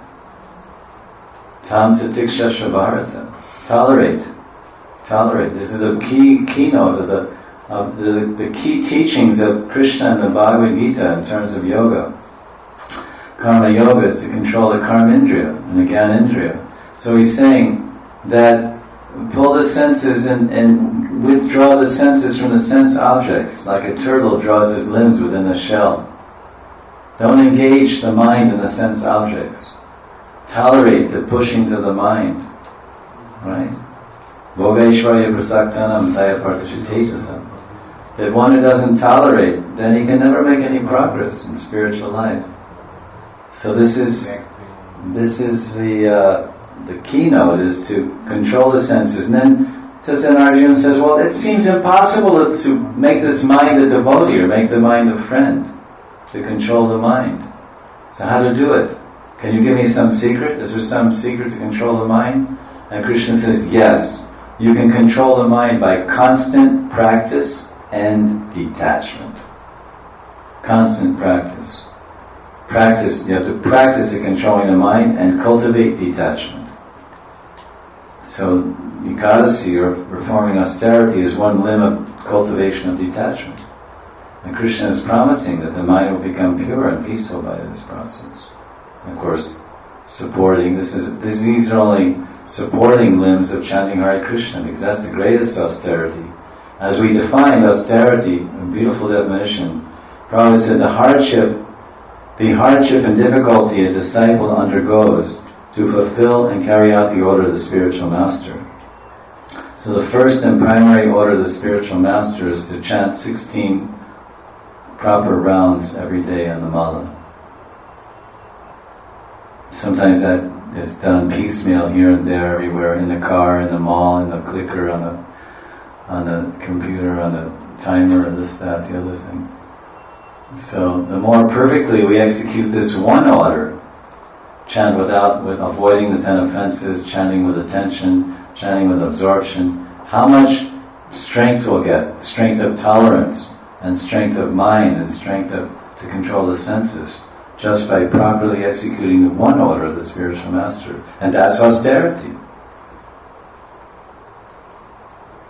Tam satiksha shravarata. Tolerate. Tolerate. This is a key keynote of the of the, the key teachings of Krishna and the Bhagavad Gita in terms of yoga. Karma yoga is to control the karma indriya and the gyan indriya. So he's saying that pull the senses and, and withdraw the senses from the sense objects, like a turtle draws his limbs within a shell. Don't engage the mind in the sense objects. Tolerate the pushings of the mind. Right? Bhogeshvarya prasaktanam daya partashitetasam. That one who doesn't tolerate, then he can never make any progress in spiritual life. So this is this is the uh, the keynote is to control the senses. And then then Arjuna says, well, it seems impossible to make this mind a devotee or make the mind a friend, to control the mind. So how to do it? Can you give me some secret? Is there some secret to control the mind? And Krishna says, yes, you can control the mind by constant practice and detachment. Constant practice. Practice, you have to practice at controlling the mind and cultivate detachment. So, ekadasi, or performing austerity, is one limb of cultivation of detachment. And Krishna is promising that the mind will become pure and peaceful by this process. And of course, supporting, this is, this, these are only supporting limbs of chanting Hare Krishna, because that's the greatest austerity. As we defined austerity, a beautiful definition, Prabhupada said the hardship, the hardship and difficulty a disciple undergoes to fulfill and carry out the order of the spiritual master. So the first and primary order of the spiritual master is to chant sixteen proper rounds every day on the mala. Sometimes that is done piecemeal here and there, everywhere, in the car, in the mall, in the clicker, on the on the computer, on the timer, this, that, the other thing. So the more perfectly we execute this one order, chant without, with avoiding the ten offenses, chanting with attention, chanting with absorption, how much strength we'll get, strength of tolerance, and strength of mind, and strength of, to control the senses, just by properly executing the one order of the spiritual master. And that's austerity.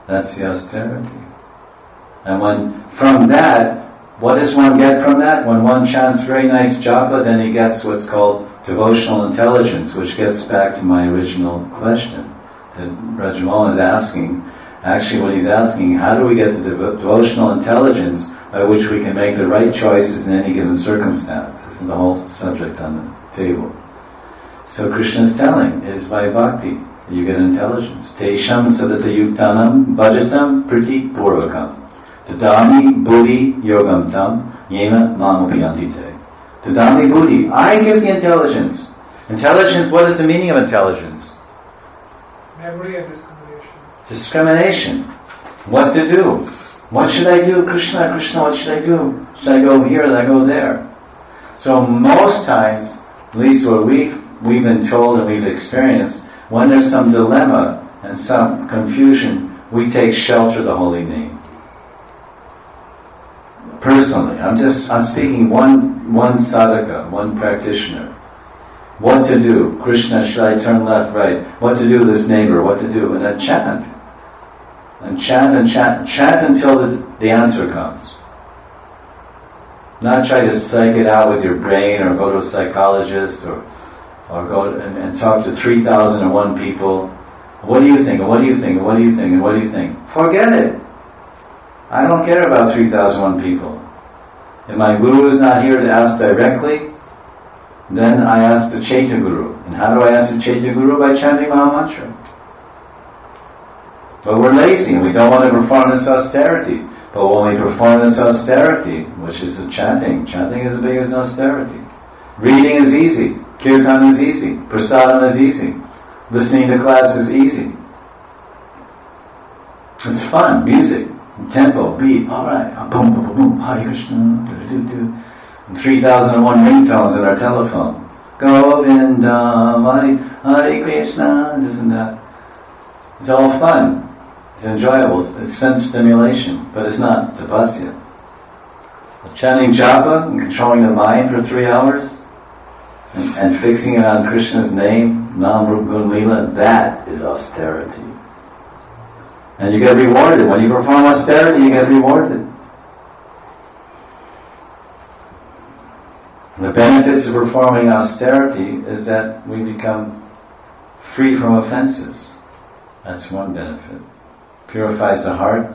That's the austerity. And when, from that, what does one get from that? When one chants very nice japa, then he gets what's called devotional intelligence, which gets back to my original question that Rajamohan is asking. Actually, what he's asking, how do we get the devo- devotional intelligence by which we can make the right choices in any given circumstance? This is the whole subject on the table. So Krishna is telling, is by bhakti, you get intelligence. Tesham sadata yuktanam bhajatam priti purvakam. Tadami buddhi yogam tam yena mamupiyantite. Tadami buddhi, I give the intelligence. Intelligence, what is the meaning of intelligence? Memory and discrimination. Discrimination. What to do? What should I do? Krishna, Krishna, what should I do? Should I go here or should I go there? So most times, at least what we've, we've been told and we've experienced, when there's some dilemma and some confusion, we take shelter of the holy name. Personally, I'm just, I'm speaking one, one sadhaka, one practitioner. What to do? Krishna, should I turn left, right? What to do with this neighbor? What to do? And then chant. And chant and chant. Chant until the, the answer comes. Not try to psych it out with your brain or go to a psychologist or or go and, and talk to three thousand one people. What do you think? And what do you think? And what do you think? And what do you think? Forget it. I don't care about three thousand one people. If my guru is not here to ask directly, then I ask the Chaitya Guru. And how do I ask the Chaitya Guru? By chanting Mahamantra. But we're lazy and we don't want to perform this austerity. But when we perform this austerity, which is the chanting, chanting is the biggest austerity. Reading is easy. Kirtan is easy. Prasadam is easy. Listening to class is easy. It's fun. Music. Tempo. Beat. Alright. Boom, boom, boom, boom. Hare Krishna. Do-do-do-do. And three thousand one ringtones in our telephone. Govinda. Hare, Hare Krishna. This and that. It's all fun. It's enjoyable. It's sense stimulation. But it's not tapasya. Chanting japa and controlling the mind for three hours and, and fixing it on Krishna's name, Nam Rup Gun Lila, that is austerity. And you get rewarded. When you perform austerity, you get rewarded. The benefits of performing austerity is that we become free from offenses. That's one benefit. Purifies the heart.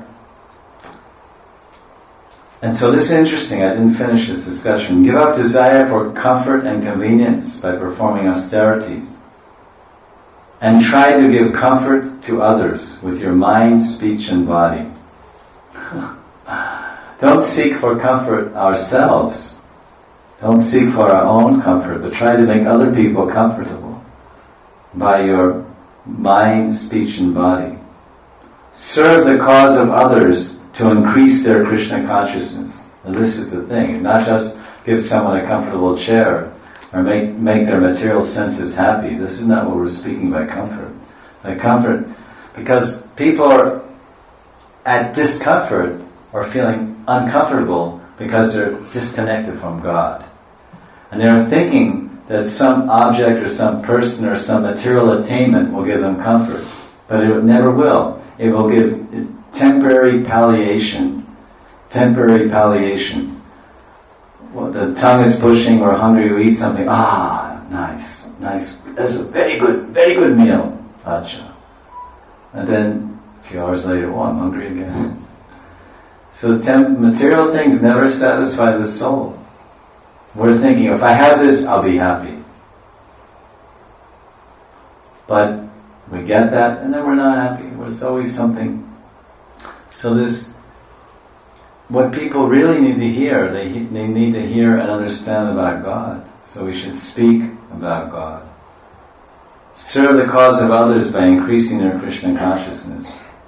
And so this is interesting, I didn't finish this discussion. Give up desire for comfort and convenience by performing austerities. And try to give comfort to others with your mind, speech, and body. Don't seek for comfort ourselves. Don't seek for our own comfort, but try to make other people comfortable by your mind, speech, and body. Serve the cause of others to increase their Krishna consciousness. And this is the thing, not just give someone a comfortable chair or make, make their material senses happy. This is not what we're speaking by comfort. By comfort, because people are at discomfort or feeling uncomfortable because they're disconnected from God. And they're thinking that some object or some person or some material attainment will give them comfort. But it never will. It will give temporary palliation. Temporary palliation. Well, the tongue is pushing, we're hungry, you eat something. Ah, nice, nice. That's a very good, very good meal. Acha. And then a few hours later, oh, I'm hungry again. So temp- material things never satisfy the soul. We're thinking, if I have this, I'll be happy. But we get that, and then we're not happy. There's always something. So this, what people really need to hear, they, they need to hear and understand about God. So we should speak about God. Serve the cause of others by increasing their Krishna consciousness.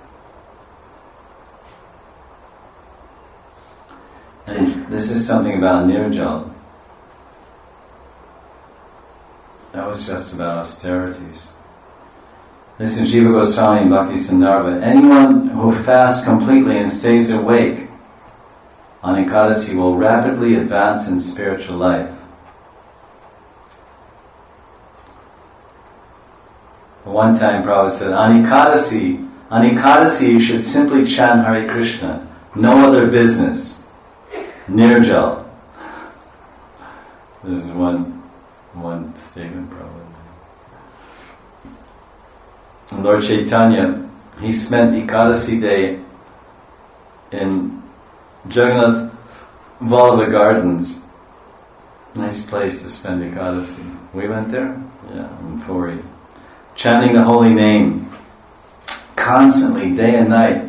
And this is something about Nirjal. That was just about austerities. This is Jiva Goswami and Bhakti Sandarbha. Anyone who fasts completely and stays awake on Ekadasi will rapidly advance in spiritual life. One time Prabhupada said, on Ekadasi, On Ekadasi you should simply chant Hare Krishna. No other business. Nirjal. This is one, one statement probably. And Lord Chaitanya, he spent Ekadasi day in Jagannath Vallabha Gardens. Nice place to spend Ekadasi. We went there? Yeah, in Puri. Chanting the holy name constantly, day and night.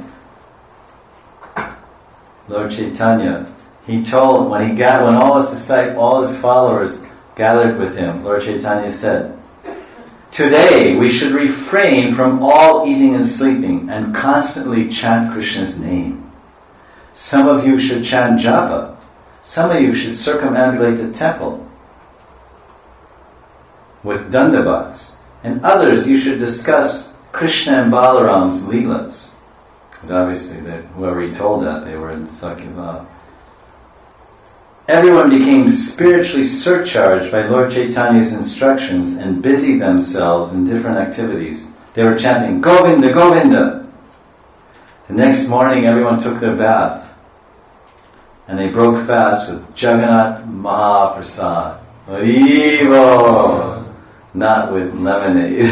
Lord Chaitanya, he told, when he got, when all his disciples, all his followers gathered with him, Lord Chaitanya said, today we should refrain from all eating and sleeping and constantly chant Krishna's name. Some of you should chant japa. Some of you should circumambulate the temple with dandavats. And others you should discuss Krishna and Balaram's leelas. Because obviously they, whoever he told that, they were in Sakyabhav. Everyone became spiritually surcharged by Lord Chaitanya's instructions and busied themselves in different activities. They were chanting, Govinda, Govinda! The next morning everyone took their bath. And they broke fast with Jagannath Mahaprasad. Haribo! Not with lemonade.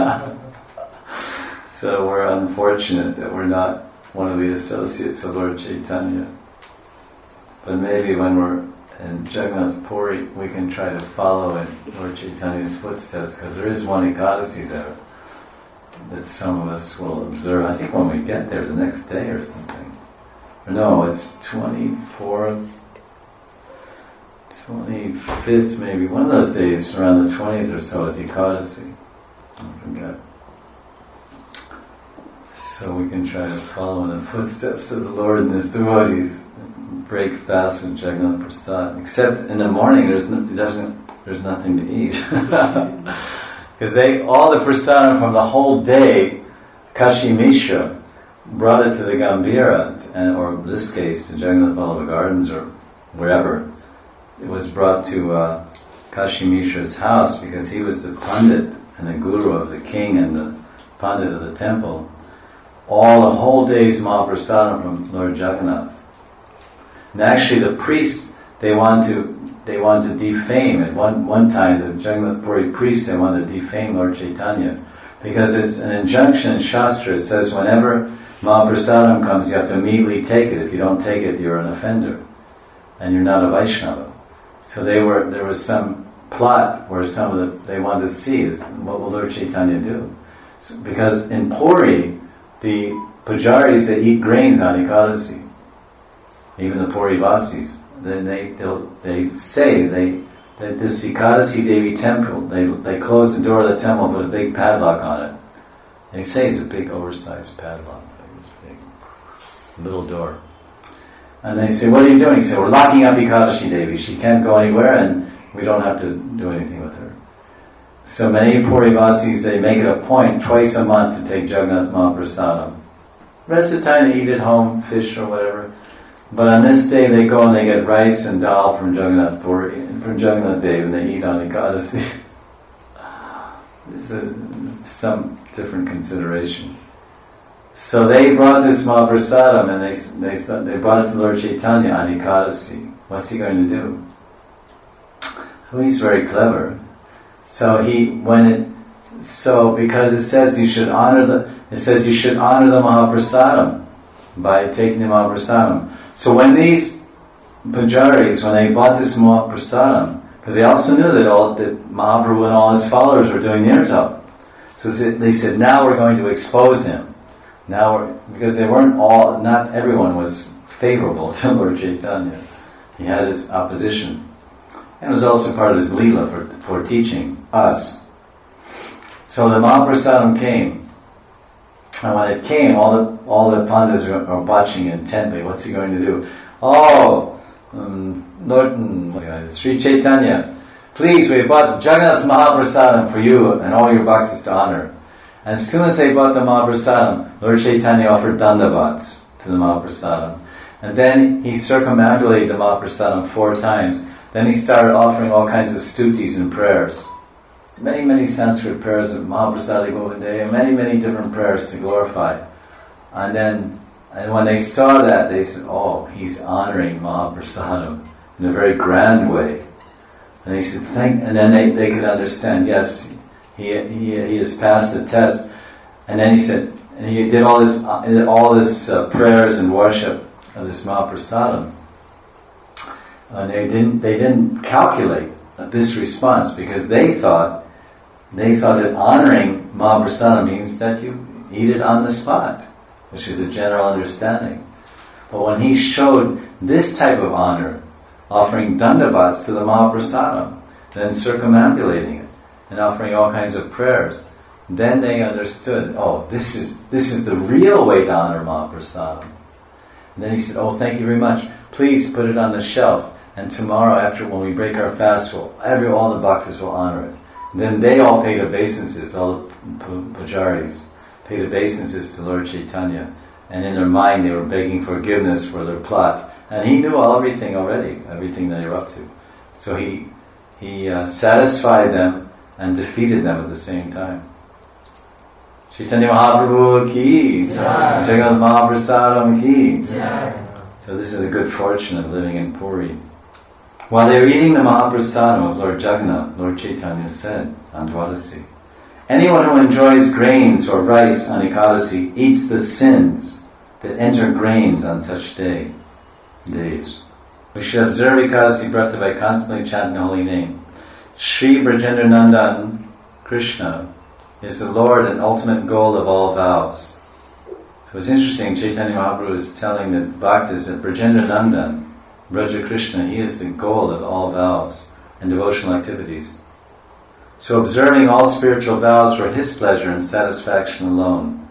So we're unfortunate that we're not one of the associates of Lord Chaitanya. But maybe when we're in Jagannath Puri, we can try to follow in Lord Chaitanya's footsteps, because there is one Ekadasi there that some of us will observe. I think when we get there the next day or something. Or no, it's twenty-fourth, twenty-fifth maybe. One of those days, around the twentieth or so, is Ekadasi. I forget. So we can try to follow in the footsteps of the Lord and His devotees. Break fast with Jagannath Prasad. Except in the morning, there's no, doesn't, there's nothing to eat. Because they, all the prasadam from the whole day, Kashi Mishra brought it to the Gambhira, and, or in this case, to Jagannath Vallabha Gardens, or wherever. It was brought to uh, Kashi Mishra's house, because he was the Pandit and the Guru of the king and the Pandit of the temple. All the whole day's Mahaprasadam from Lord Jagannath. And actually the priests, they want to they want to defame. At one one time, the Jagannath Puri priests, they want to defame Lord Chaitanya. Because it's an injunction in Shastra. It says whenever Mahaprasadam comes, you have to immediately take it. If you don't take it, you're an offender. And you're not a Vaishnava. So they were there was some plot where some of the, they wanted to see is, what will Lord Chaitanya do? So, because in Puri, the pujaris, they eat grains on Ekadasi. Even the Puri Vasis. Then they they say they that this Ekadasi Devi temple, they they close the door of the temple, put a big padlock on it. They say it's a big oversized padlock, like this big little door. And they say, what are you doing? They say, we're locking up Ekadashi Devi. She can't go anywhere, and we don't have to do anything with her. So many Puri Vasis, they make it a point twice a month to take Jagannath Mahaprasadam. Rest of the time they eat at home, fish or whatever. But on this day they go and they get rice and dal from Jagannath Puri, from Jagannath Dev, and they eat on Ekadasi. There's a, some different consideration. So they brought this Mahaprasadam and they, they, they brought it to Lord Chaitanya on Ekadasi. What's he going to do? Well, he's very clever. So he, when it, so because it says you should honor the, it says you should honor the Mahaprasadam by taking the Mahaprasadam. So when these pujaris, when they bought this Mahaprasadam, because they also knew that all that Mahaprabhu and all his followers were doing nirjal. So they said, now we're going to expose him. Now, we're, because they weren't all, not everyone was favorable to Lord Chaitanya. He had his opposition. And it was also part of his Leela for, for teaching us. So the Mahaprasadam came. And when it came, all the all the pandas were, were watching intently. What's he going to do? Oh, um, Lord um, Sri Chaitanya, please, we bought Jagannath Mahaprasadam for you and all your bhaktas to honor. And as soon as they bought the Mahaprasadam, Lord Chaitanya offered dandavats to the Mahaprasadam. And then he circumambulated the Mahaprasadam four times. Then he started offering all kinds of stutis and prayers. Many, many Sanskrit prayers of Mahaprasadi Govindaya, many, many different prayers to glorify And then, and when they saw that, they said, oh, he's honoring Mahaprasadam in a very grand way. And they said, thank, and then they, they could understand, yes, he, he, he has passed the test. And then he said, and he did all this, all this uh, prayers and worship of this Mahaprasadam. And they didn't, they didn't calculate this response because they thought, they thought that honoring Mahaprasadam means that you eat it on the spot, which is a general understanding. But when he showed this type of honor, offering dandavats to the Mahaprasadam, then circumambulating it, and offering all kinds of prayers, then they understood, oh, this is this is the real way to honor Mahaprasadam. And then he said, oh, thank you very much. Please put it on the shelf, and tomorrow after when we break our fast, we'll, every, all the bhaktas will honor it. And then they all paid obeisances, all the pujaris paid obeisances to Lord Chaitanya. And in their mind they were begging forgiveness for their plot. And he knew all, everything already, everything they were up to. So he he uh, satisfied them and defeated them at the same time. Chaitanya Mahaprabhu ki, Jagannath Mahaprasadam ki. So this is a good fortune of living in Puri. While they were eating the Mahaprasadam of Lord Jagannath, Lord Chaitanya said on Dwadasi, anyone who enjoys grains or rice on Ekadasi eats the sins that enter grains on such day. days. We should observe Ekadasi Vrata by constantly chanting the holy name. Sri Brajendra Nandan Krishna is the Lord and ultimate goal of all vows. So it's interesting, Chaitanya Mahaprabhu is telling the bhaktas that Brajendra Nandan, Braja Krishna, he is the goal of all vows and devotional activities. So observing all spiritual vows for his pleasure and satisfaction alone.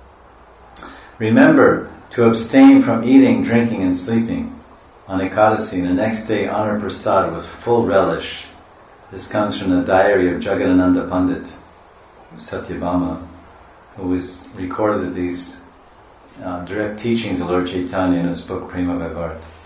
Remember to abstain from eating, drinking and sleeping on Ekadasi, and the next day honor prasad with full relish. This comes from the diary of Jagadananda Pandit, Satyabhama, who was recorded these uh, direct teachings of Lord Chaitanya in his book Prema Vaivarta.